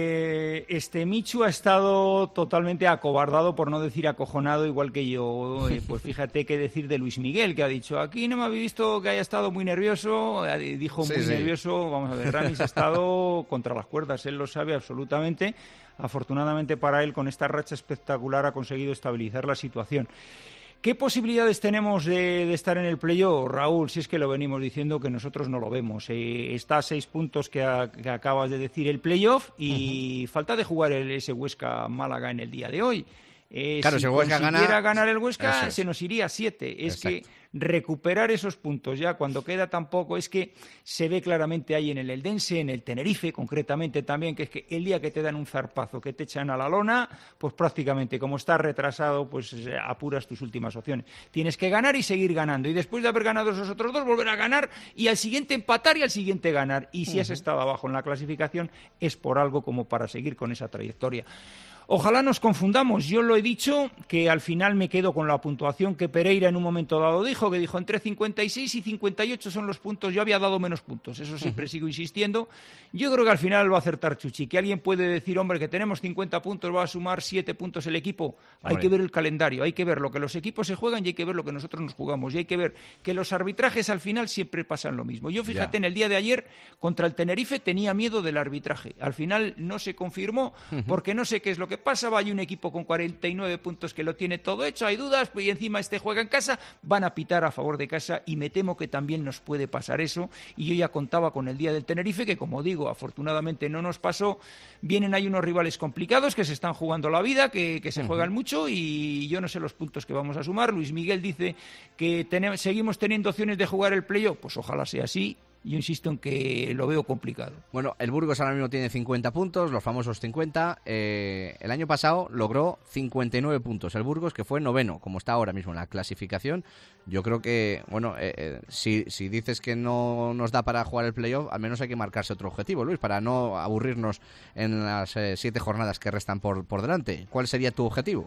eh, este Michu ha estado totalmente acobardado, por no decir acojonado, igual que yo, eh, pues fíjate qué decir de Luis Miguel, que ha dicho, aquí no me habéis visto que haya estado muy nervioso, dijo muy sí, sí. nervioso, vamos a ver, Ramis ha estado contra las cuerdas, él lo sabe absolutamente, afortunadamente para él con esta racha espectacular ha conseguido estabilizar la situación. ¿Qué posibilidades tenemos de, de estar en el playoff, Raúl? Si es que lo venimos diciendo que nosotros no lo vemos. Eh, está a seis puntos que, a, que acabas de decir el playoff y uh-huh. falta de jugar el, ese Huesca-Málaga en el día de hoy. Eh, claro, si, si el Huesca consiguiera gana, ganar el Huesca, es. se nos iría a siete. Es Exacto. que recuperar esos puntos ya cuando queda tan poco, es que se ve claramente ahí en el Eldense, en el Tenerife concretamente también, que es que el día que te dan un zarpazo, que te echan a la lona, pues prácticamente como estás retrasado, pues apuras tus últimas opciones. Tienes que ganar y seguir ganando, y después de haber ganado esos otros dos, volver a ganar, y al siguiente empatar y al siguiente ganar. Y si uh-huh. has estado abajo en la clasificación, es por algo como para seguir con esa trayectoria. Ojalá nos confundamos. Yo lo he dicho, que al final me quedo con la puntuación que Pereira en un momento dado dijo, que dijo entre cincuenta y seis y cincuenta y ocho son los puntos. Yo había dado menos puntos, eso siempre uh-huh. sigo insistiendo. Yo creo que al final va a acertar Chuchi, que alguien puede decir, hombre, que tenemos cincuenta puntos, va a sumar siete puntos el equipo. Hay que ver el calendario, hay que ver lo que los equipos se juegan y hay que ver lo que nosotros nos jugamos. Y hay que ver que los arbitrajes al final siempre pasan lo mismo. Yo, fíjate, ya. en el día de ayer contra el Tenerife tenía miedo del arbitraje. Al final no se confirmó uh-huh. porque no sé qué es lo que pasa. Hay un equipo con cuarenta y nueve puntos que lo tiene todo hecho, hay dudas, pues, y encima este juega en casa, van a pitar a favor de casa y me temo que también nos puede pasar eso. Y yo ya contaba con el día del Tenerife, que como digo, afortunadamente no nos pasó. Vienen ahí unos rivales complicados que se están jugando la vida, que, que se uh-huh. juegan mucho, y yo no sé los puntos que vamos a sumar. Luis Miguel dice que tenemos, seguimos teniendo opciones de jugar el playoff, pues ojalá sea así. Yo insisto en que lo veo complicado. Bueno, el Burgos ahora mismo tiene cincuenta puntos, los famosos cincuenta. Eh, el año pasado logró cincuenta y nueve puntos. El Burgos, que fue noveno, como está ahora mismo en la clasificación. Yo creo que, bueno, eh, eh, si, si dices que no nos da para jugar el playoff, al menos hay que marcarse otro objetivo, Luis, para no aburrirnos en las eh, siete jornadas que restan por, por delante. ¿Cuál sería tu objetivo?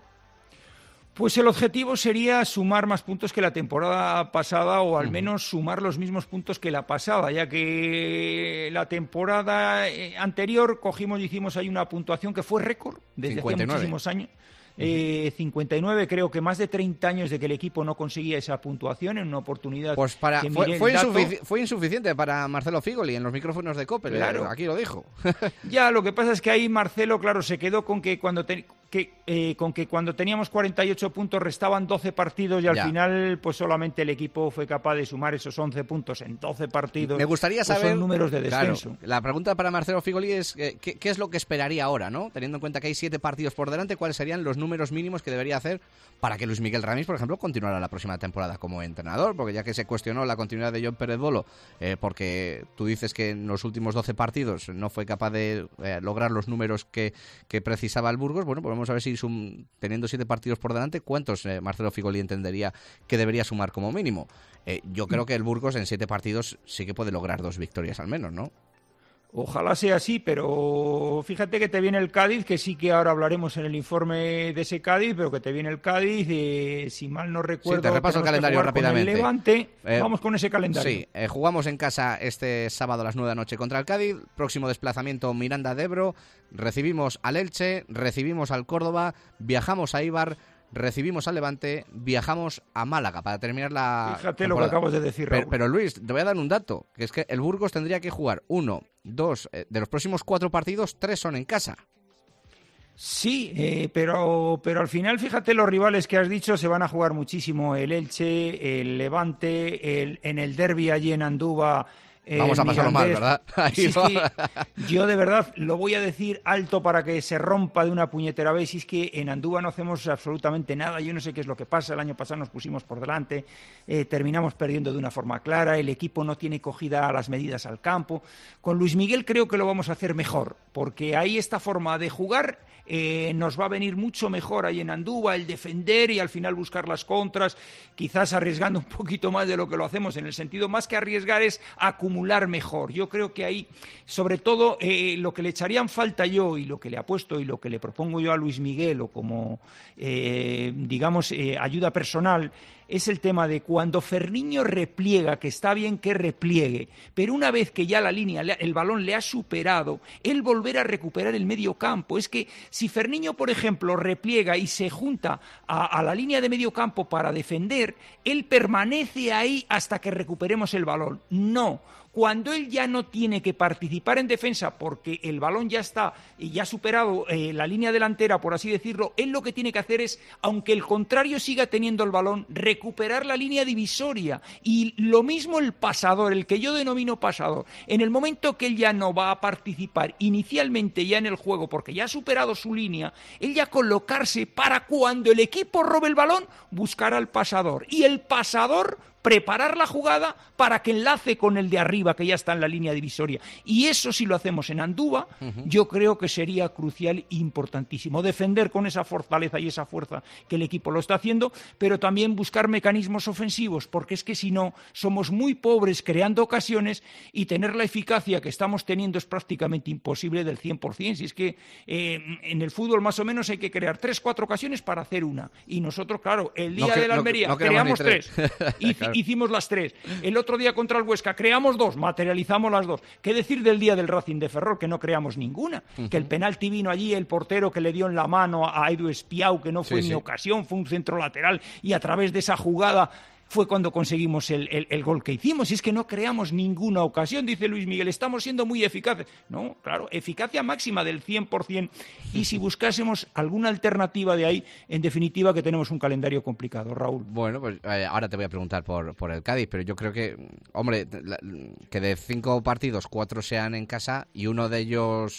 Pues el objetivo sería sumar más puntos que la temporada pasada, o al menos sumar los mismos puntos que la pasada, ya que la temporada anterior cogimos y hicimos ahí una puntuación que fue récord desde hace muchísimos años. Eh, cincuenta y nueve, creo que más de treinta años de que el equipo no conseguía esa puntuación en una oportunidad. Pues para que fue, fue, insufici- fue insuficiente para Marcelo Figoli en los micrófonos de COPE, claro. Aquí lo dijo. Ya, lo que pasa es que ahí Marcelo, claro, se quedó con que cuando te, que, eh, con que cuando teníamos cuarenta y ocho puntos restaban doce partidos y al ya. final pues solamente el equipo fue capaz de sumar esos once puntos en doce partidos. Me gustaría saber, pues son números de descenso. Claro, la pregunta para Marcelo Figoli es eh, ¿qué, qué es lo que esperaría ahora, ¿no? Teniendo en cuenta que hay siete partidos por delante, ¿cuáles serían los números mínimos que debería hacer para que Luis Miguel Ramis, por ejemplo, continuara la próxima temporada como entrenador? Porque ya que se cuestionó la continuidad de John Pérez Bolo, eh, porque tú dices que en los últimos doce partidos no fue capaz de eh, lograr los números que, que precisaba el Burgos, bueno, pues vamos a ver si sum, teniendo siete partidos por delante, ¿cuántos eh, Marcelo Figoli entendería que debería sumar como mínimo? Eh, yo creo que el Burgos en siete partidos sí que puede lograr dos victorias al menos, ¿no? Ojalá sea así, pero fíjate que te viene el Cádiz, que sí que ahora hablaremos en el informe de ese Cádiz, pero que te viene el Cádiz, eh, si mal no recuerdo... Sí, te repaso el calendario rápidamente. El Levante, eh, vamos con ese calendario. Sí, eh, jugamos en casa este sábado a las nueve de la noche contra el Cádiz, próximo desplazamiento Miranda de Ebro, recibimos al Elche, recibimos al Córdoba, viajamos a Eibar, recibimos al Levante, viajamos a Málaga para terminar la Fíjate temporada. Lo que acabas de decir, Raúl. Pero, pero Luis, te voy a dar un dato, que es que el Burgos tendría que jugar uno, dos, eh, de los próximos cuatro partidos, tres son en casa. Sí, eh, pero, pero al final, fíjate, los rivales que has dicho se van a jugar muchísimo. El Elche, el Levante, el, en el derbi allí en Andúba... Eh, Vamos a pasarlo mal, ¿verdad? Ahí sí, es que yo de verdad lo voy a decir alto para que se rompa de una puñetera vez. Y es que en Andúba no hacemos absolutamente nada. Yo no sé qué es lo que pasa. El año pasado nos pusimos por delante, eh, terminamos perdiendo de una forma clara. El equipo no tiene cogida las medidas al campo. Con Luis Miguel creo que lo vamos a hacer mejor, porque ahí esta forma de jugar eh, nos va a venir mucho mejor ahí en Andúba, el defender y al final buscar las contras, quizás arriesgando un poquito más de lo que lo hacemos. En el sentido, más que arriesgar, es acumular acumular mejor. Yo creo que ahí, sobre todo, eh, lo que le echarían falta yo y lo que le apuesto y lo que le propongo yo a Luis Miguel o como, eh, digamos, eh, ayuda personal, es el tema de cuando Ferniño repliega, que está bien que repliegue, pero una vez que ya la línea, el balón le ha superado, él volver a recuperar el medio campo. Es que si Ferniño, por ejemplo, repliega y se junta a, a la línea de medio campo para defender, él permanece ahí hasta que recuperemos el balón. No. Cuando él ya no tiene que participar en defensa porque el balón ya está y ya ha superado eh, la línea delantera, por así decirlo, él lo que tiene que hacer es, aunque el contrario siga teniendo el balón, recuperar la línea divisoria. Y lo mismo el pasador, el que yo denomino pasador. En el momento que él ya no va a participar inicialmente ya en el juego porque ya ha superado su línea, él ya colocarse para cuando el equipo robe el balón, buscar al pasador. Y el pasador preparar la jugada para que enlace con el de arriba, que ya está en la línea divisoria. Y eso, si lo hacemos en Andúba, uh-huh. yo creo que sería crucial e importantísimo. Defender con esa fortaleza y esa fuerza que el equipo lo está haciendo, pero también buscar mecanismos ofensivos, porque es que si no, somos muy pobres creando ocasiones y tener la eficacia que estamos teniendo es prácticamente imposible del cien por ciento. Si es que eh, en el fútbol más o menos hay que crear tres, cuatro ocasiones para hacer una. Y nosotros, claro, el día no que, de la Almería no, no creamos tres. y claro. Hicimos las tres. El otro día contra el Huesca creamos dos, materializamos las dos. ¿Qué decir del día del Racing de Ferrol? Que no creamos ninguna. Uh-huh. Que el penalti vino allí, el portero que le dio en la mano a Edu Espiau, que no fue sí, ni sí. ocasión, fue un centro lateral, y a través de esa jugada fue cuando conseguimos el, el, el gol que hicimos. Y es que no creamos ninguna ocasión, dice Luis Miguel, estamos siendo muy eficaces. No, claro, eficacia máxima del cien por ciento. Y si buscásemos alguna alternativa de ahí, en definitiva que tenemos un calendario complicado, Raúl. Bueno, pues eh, ahora te voy a preguntar por, por el Cádiz, pero yo creo que, hombre, la, que de cinco partidos, cuatro sean en casa y uno de ellos,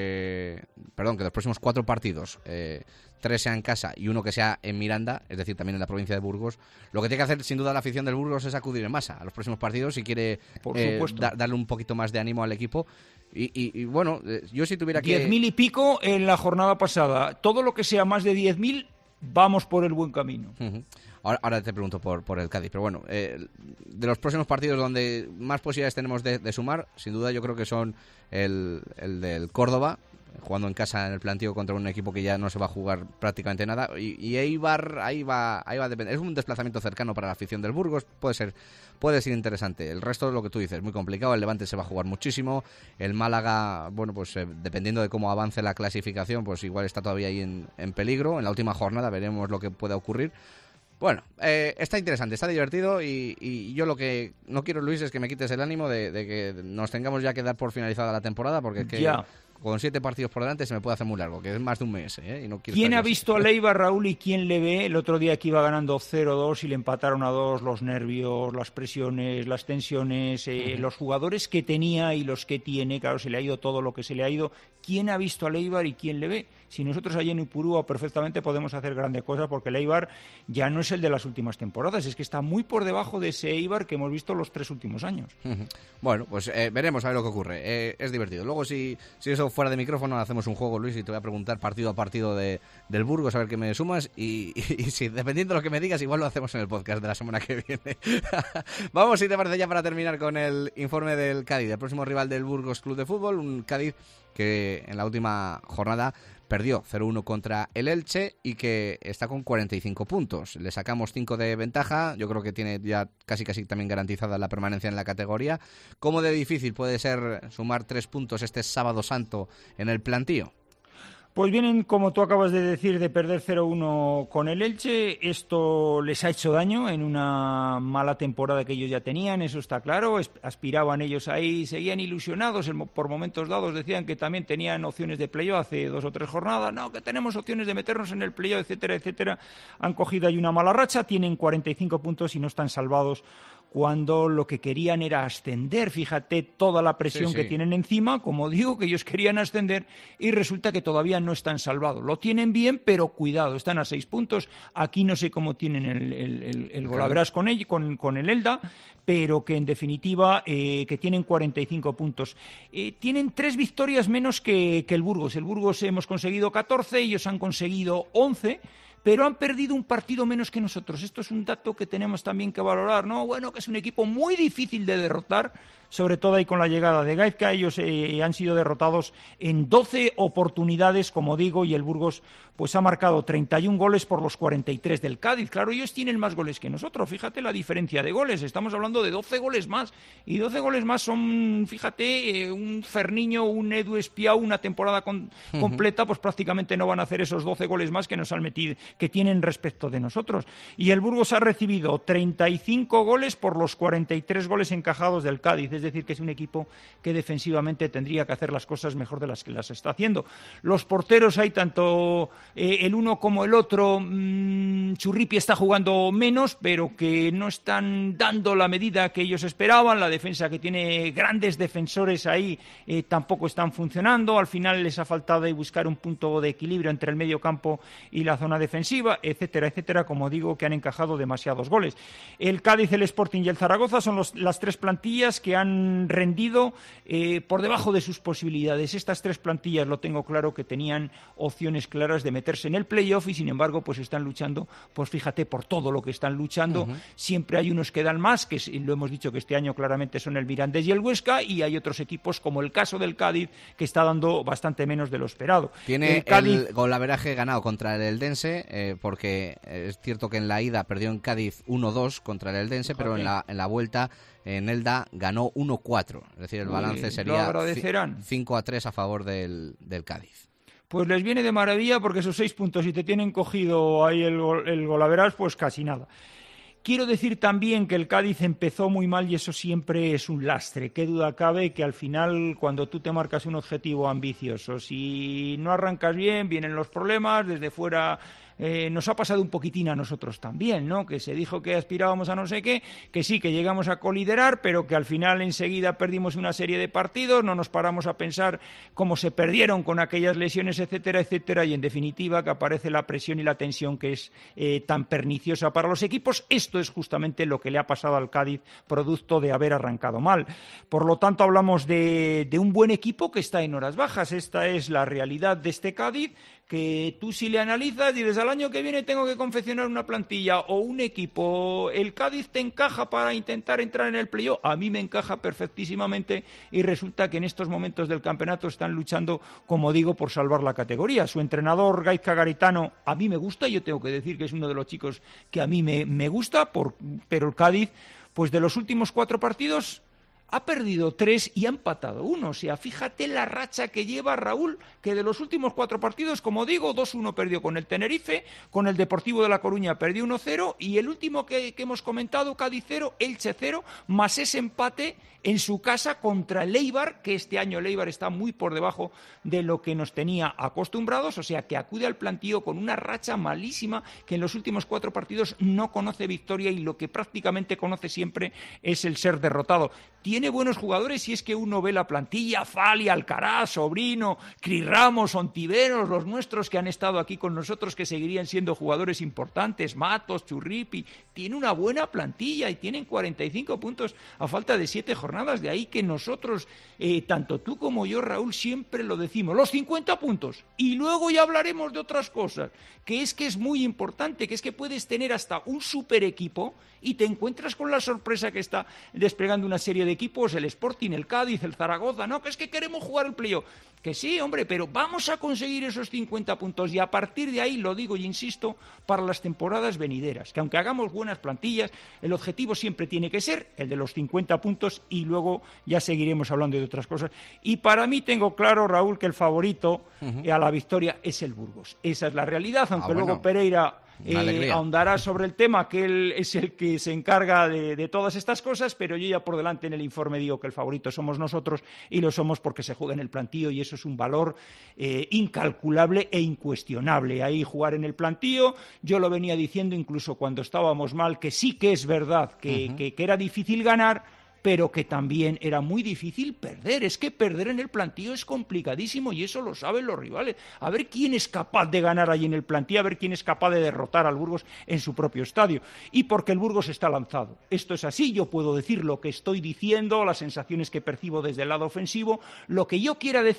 eh, perdón, que de los próximos cuatro partidos... Eh, tres sea en casa y uno que sea en Miranda, es decir, también en la provincia de Burgos, lo que tiene que hacer sin duda la afición del Burgos es acudir en masa a los próximos partidos si quiere eh, da, darle un poquito más de ánimo al equipo. Y, y, y bueno, yo si tuviera que... diez mil y pico en la jornada pasada. Todo lo que sea más de diez mil, vamos por el buen camino. Uh-huh. Ahora, ahora te pregunto por, por el Cádiz, pero bueno, eh, de los próximos partidos donde más posibilidades tenemos de, de sumar, sin duda yo creo que son el, el del Córdoba, jugando en casa en el plantío contra un equipo que ya no se va a jugar prácticamente nada, y, y Eibar ahí va, ahí va a depender. Es un desplazamiento cercano para la afición del Burgos, puede ser, puede ser interesante. El resto, lo que tú dices, muy complicado. El Levante se va a jugar muchísimo, el Málaga, bueno, pues eh, dependiendo de cómo avance la clasificación, pues igual está todavía ahí en, en peligro. En la última jornada veremos lo que pueda ocurrir. Bueno, eh, está interesante, está divertido y, y yo lo que no quiero, Luis, es que me quites el ánimo de, de que nos tengamos ya que dar por finalizada la temporada, porque es que ya. Con siete partidos por delante se me puede hacer muy largo, que es más de un mes. ¿eh? Y no quiero ¿Quién ha visto a Eibar, Raúl, y quién le ve? El otro día que iba ganando cero dos y le empataron a dos, los nervios, las presiones, las tensiones, eh, uh-huh. los jugadores que tenía y los que tiene, claro, se le ha ido todo lo que se le ha ido. ¿Quién ha visto a Eibar y quién le ve? Si nosotros allí en Ipurúa perfectamente podemos hacer grandes cosas, porque el Eibar ya no es el de las últimas temporadas, es que está muy por debajo de ese Eibar que hemos visto los tres últimos años. Uh-huh. Bueno, pues eh, veremos a ver lo que ocurre. Eh, es divertido. Luego, si, si eso fuera de micrófono, hacemos un juego, Luis, y te voy a preguntar partido a partido de, del Burgos, a ver qué me sumas, y, y, y si, dependiendo de lo que me digas, igual lo hacemos en el podcast de la semana que viene. Vamos, si te parece, ya para terminar con el informe del Cádiz, el próximo rival del Burgos Club de Fútbol, un Cádiz que en la última jornada perdió cero uno contra el Elche y que está con cuarenta y cinco puntos. Le sacamos cinco de ventaja, yo creo que tiene ya casi casi también garantizada la permanencia en la categoría. ¿Cómo de difícil puede ser sumar tres puntos este sábado santo en el plantío? Pues vienen, como tú acabas de decir, de perder cero uno con el Elche. Esto les ha hecho daño en una mala temporada que ellos ya tenían, eso está claro. Aspiraban ellos ahí, seguían ilusionados. Por momentos dados decían que también tenían opciones de playoff hace dos o tres jornadas. No, que tenemos opciones de meternos en el playoff, etcétera, etcétera. Han cogido ahí una mala racha, tienen cuarenta y cinco puntos y no están salvados cuando lo que querían era ascender. Fíjate toda la presión sí, sí. que tienen encima, como digo, que ellos querían ascender y resulta que todavía no están salvados. Lo tienen bien, pero cuidado, están a seis puntos. Aquí no sé cómo tienen el, el, el, el golaveras con, el, con, con el Elda, pero que en definitiva eh, que tienen cuarenta y cinco puntos. Eh, tienen tres victorias menos que, que el Burgos. El Burgos hemos conseguido catorce, ellos han conseguido once, pero han perdido un partido menos que nosotros. Esto es un dato que tenemos también que valorar, ¿no? Bueno, que es un equipo muy difícil de derrotar, sobre todo ahí con la llegada de Gaizka. Ellos eh, han sido derrotados en doce oportunidades, como digo, y el Burgos pues ha marcado treinta y un goles por los cuarenta y tres del Cádiz. Claro, ellos tienen más goles que nosotros, fíjate la diferencia de goles, estamos hablando de doce goles más, y doce goles más son, fíjate, eh, un Ferniño, un Edu Espiau, una temporada con, uh-huh. completa, pues prácticamente no van a hacer esos doce goles más que nos han metido, que tienen respecto de nosotros. Y el Burgos ha recibido treinta y cinco goles por los cuarenta y tres goles encajados del Cádiz, es decir, que es un equipo que defensivamente tendría que hacer las cosas mejor de las que las está haciendo. Los porteros hay tanto eh, el uno como el otro, mmm, Churripi está jugando menos, pero que no están dando la medida que ellos esperaban. La defensa, que tiene grandes defensores ahí, eh, tampoco están funcionando. Al final les ha faltado de buscar un punto de equilibrio entre el medio campo y la zona defensiva, etcétera, etcétera. Como digo, que han encajado demasiados goles. El Cádiz, el Sporting y el Zaragoza son los, las tres plantillas que han rendido eh, por debajo de sus posibilidades. Estas tres plantillas, lo tengo claro, que tenían opciones claras de meterse en el playoff y, sin embargo, pues están luchando, pues fíjate, por todo lo que están luchando. Uh-huh. Siempre hay unos que dan más, que lo hemos dicho que este año claramente son el Mirandés y el Huesca, y hay otros equipos como el caso del Cádiz, que está dando bastante menos de lo esperado. Tiene el, Cádiz... el golaveraje ganado contra el Eldense, eh, porque es cierto que en la ida perdió en Cádiz uno dos contra el Eldense, okay. pero en la, en la vuelta en Elda ganó uno cuatro, es decir, el balance Uy, sería cinco a tres a favor del, del Cádiz. Pues les viene de maravilla, porque esos seis puntos, si te tienen cogido ahí el, el golaveras, pues casi nada. Quiero decir también que el Cádiz empezó muy mal y eso siempre es un lastre. Qué duda cabe que al final, cuando tú te marcas un objetivo ambicioso, si no arrancas bien, vienen los problemas, desde fuera... Eh, nos ha pasado un poquitín a nosotros también, ¿no? Que se dijo que aspirábamos a no sé qué, que sí, que llegamos a coliderar, pero que al final enseguida perdimos una serie de partidos, no nos paramos a pensar cómo se perdieron con aquellas lesiones, etcétera, etcétera, y en definitiva que aparece la presión y la tensión que es eh, tan perniciosa para los equipos. Esto es justamente lo que le ha pasado al Cádiz, producto de haber arrancado mal. Por lo tanto, hablamos de, de un buen equipo que está en horas bajas. Esta es la realidad de este Cádiz, que tú si le analizas y desde el año que viene tengo que confeccionar una plantilla o un equipo, el Cádiz te encaja para intentar entrar en el playoff, a mí me encaja perfectísimamente, y resulta que en estos momentos del campeonato están luchando, como digo, por salvar la categoría. Su entrenador, Gaizka Garitano, a mí me gusta, yo tengo que decir que es uno de los chicos que a mí me, me gusta, por, pero el Cádiz, pues de los últimos cuatro partidos... ha perdido tres y ha empatado uno. O sea, fíjate la racha que lleva Raúl, que de los últimos cuatro partidos, como digo, dos uno perdió con el Tenerife, con el Deportivo de La Coruña perdió uno cero, y el último que, que hemos comentado, Cádiz cero, Elche cero, más ese empate en su casa contra el Eibar, que este año el Eibar está muy por debajo de lo que nos tenía acostumbrados, o sea, que acude al plantío con una racha malísima, que en los últimos cuatro partidos no conoce victoria y lo que prácticamente conoce siempre es el ser derrotado. Tiene buenos jugadores, si es que uno ve la plantilla: Fali, Alcaraz, Sobrino, Cris Ramos, Ontiveros, los nuestros que han estado aquí con nosotros, que seguirían siendo jugadores importantes, Matos, Churripi. Tiene una buena plantilla y tienen cuarenta y cinco puntos a falta de siete jornadas. De ahí que nosotros, eh, tanto tú como yo, Raúl, siempre lo decimos, los cincuenta puntos, y luego ya hablaremos de otras cosas, que es que es muy importante, que es que puedes tener hasta un super equipo y te encuentras con la sorpresa que está desplegando una serie de equipos, el Sporting, el Cádiz, el Zaragoza, no, que es que queremos jugar el playoff. Que sí, hombre, pero vamos a conseguir esos cincuenta puntos, y a partir de ahí, lo digo y insisto, para las temporadas venideras, que aunque hagamos buenas plantillas, el objetivo siempre tiene que ser el de los cincuenta puntos, y luego ya seguiremos hablando de otras cosas. Y para mí tengo claro, Raúl, que el favorito uh-huh. a la victoria es el Burgos. Esa es la realidad, aunque ah, bueno. luego Pereira... Eh, ahondará sobre el tema, que él es el que se encarga de, de todas estas cosas, pero yo ya por delante en el informe digo que el favorito somos nosotros, y lo somos porque se juega en el plantío, y eso es un valor eh, incalculable e incuestionable. Ahí jugar en el plantío, yo lo venía diciendo incluso cuando estábamos mal, que sí que es verdad que, uh-huh. que, que era difícil ganar, pero que también era muy difícil perder. Es que perder en el plantío es complicadísimo, y eso lo saben los rivales. A ver quién es capaz de ganar allí en el plantío, a ver quién es capaz de derrotar al Burgos en su propio estadio. Y porque el Burgos está lanzado. Esto es así, yo puedo decir lo que estoy diciendo, las sensaciones que percibo desde el lado ofensivo, lo que yo quiera decir,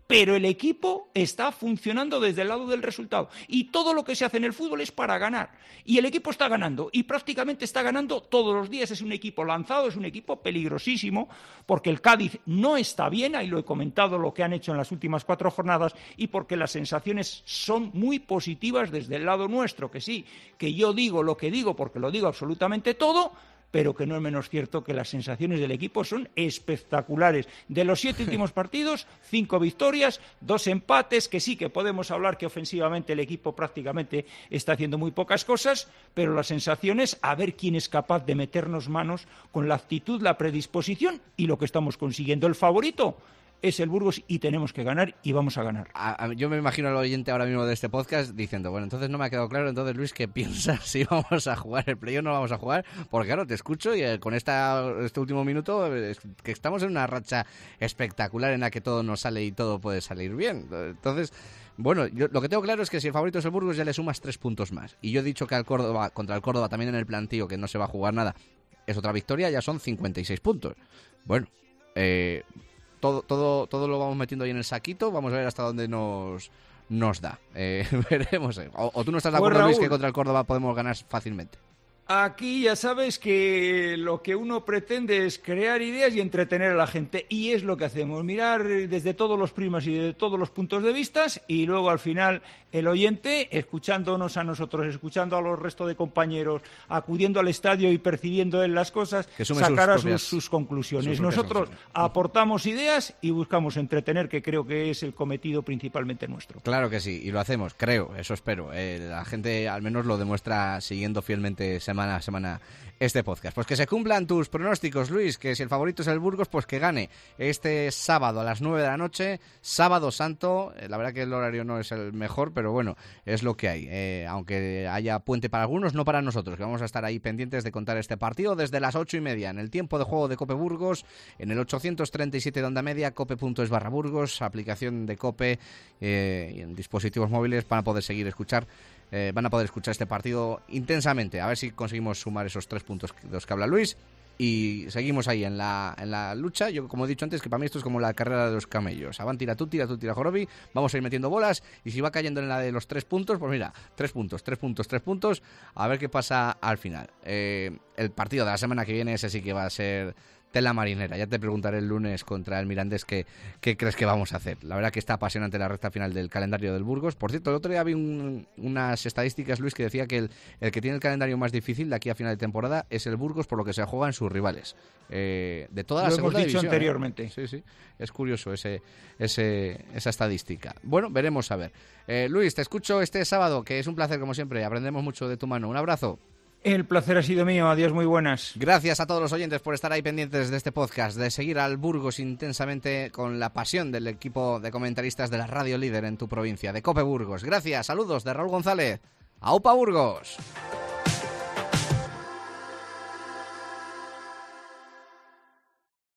pero el equipo está funcionando desde el lado del resultado y todo lo que se hace en el fútbol es para ganar y el equipo está ganando y prácticamente está ganando todos los días. Es un equipo lanzado, es un equipo peligrosísimo porque el Cádiz no está bien, ahí lo he comentado lo que han hecho en las últimas cuatro jornadas, y porque las sensaciones son muy positivas desde el lado nuestro, que sí, que yo digo lo que digo porque lo digo absolutamente todo, pero que no es menos cierto que las sensaciones del equipo son espectaculares. De los siete últimos partidos, cinco victorias, dos empates, que sí que podemos hablar que ofensivamente el equipo prácticamente está haciendo muy pocas cosas, pero las sensaciones, a ver quién es capaz de meternos manos con la actitud, la predisposición y lo que estamos consiguiendo. El favorito es el Burgos y tenemos que ganar y vamos a ganar. A, a, yo me imagino al oyente ahora mismo de este podcast diciendo, bueno, entonces no me ha quedado claro, entonces Luis, ¿qué piensas si vamos a jugar el play o no vamos a jugar? Porque claro, te escucho y eh, con esta, este último minuto eh, que estamos en una racha espectacular en la que todo nos sale y todo puede salir bien. Entonces, bueno, yo, lo que tengo claro es que si el favorito es el Burgos ya le sumas tres puntos más. Y yo he dicho que al Córdoba, contra el Córdoba también en el plantío, que no se va a jugar nada, es otra victoria, ya son cincuenta y seis puntos. Bueno, eh... Todo, todo, todo lo vamos metiendo ahí en el saquito. Vamos a ver hasta dónde nos, nos da. Eh, veremos. Eh. O, o tú no estás de acuerdo, pues, Luis, que contra el Córdoba podemos ganar fácilmente. Aquí ya sabes que lo que uno pretende es crear ideas y entretener a la gente, y es lo que hacemos, mirar desde todos los prismas y desde todos los puntos de vista, y luego al final el oyente, escuchándonos a nosotros, escuchando a los restos de compañeros, acudiendo al estadio y percibiendo en las cosas, sacará sus, sus, sus conclusiones. Sus nosotros aportamos ideas y buscamos entretener, que creo que es el cometido principalmente nuestro. Claro que sí, y lo hacemos, creo, eso espero. Eh, la gente al menos lo demuestra siguiendo fielmente semana a semana este podcast. Pues que se cumplan tus pronósticos, Luis, que si el favorito es el Burgos, pues que gane este sábado a las nueve de la noche, sábado santo. Eh, la verdad que el horario no es el mejor, pero bueno, es lo que hay. Eh, aunque haya puente para algunos, no para nosotros, que vamos a estar ahí pendientes de contar este partido desde las ocho y media en el tiempo de juego de Cope Burgos, en el ochocientos treinta y siete de onda media, cope.es barra Burgos, aplicación de Cope eh, y en dispositivos móviles van a poder seguir escuchar Eh, van a poder escuchar este partido intensamente, a ver si conseguimos sumar esos tres puntos de los que habla Luis y seguimos ahí en la, en la lucha. Yo, como he dicho antes, que para mí esto es como la carrera de los camellos. Avanti la tutti, la tutti la jorobi, vamos a ir metiendo bolas y si va cayendo en la de los tres puntos, pues mira, tres puntos, tres puntos, tres puntos, a ver qué pasa al final. Eh, el partido de la semana que viene, ese sí que va a ser tela marinera. Ya te preguntaré el lunes contra el Mirandés qué, qué crees que vamos a hacer. La verdad que está apasionante la recta final del calendario del Burgos. Por cierto, el otro día vi un, unas estadísticas, Luis, que decía que el, el que tiene el calendario más difícil de aquí a final de temporada es el Burgos, por lo que se juegan sus rivales. Eh, de toda la Lo segunda hemos dicho división, anteriormente. ¿eh? Sí, sí. Es curioso ese, ese, esa estadística. Bueno, veremos a ver. Eh, Luis, te escucho este sábado, que es un placer como siempre. Aprendemos mucho de tu mano. Un abrazo. El placer ha sido mío, adiós, muy buenas. Gracias a todos los oyentes por estar ahí pendientes de este podcast, de seguir al Burgos intensamente con la pasión del equipo de comentaristas de la radio líder en tu provincia, de Cope Burgos. Gracias, saludos de Raúl González. ¡Aupa Burgos!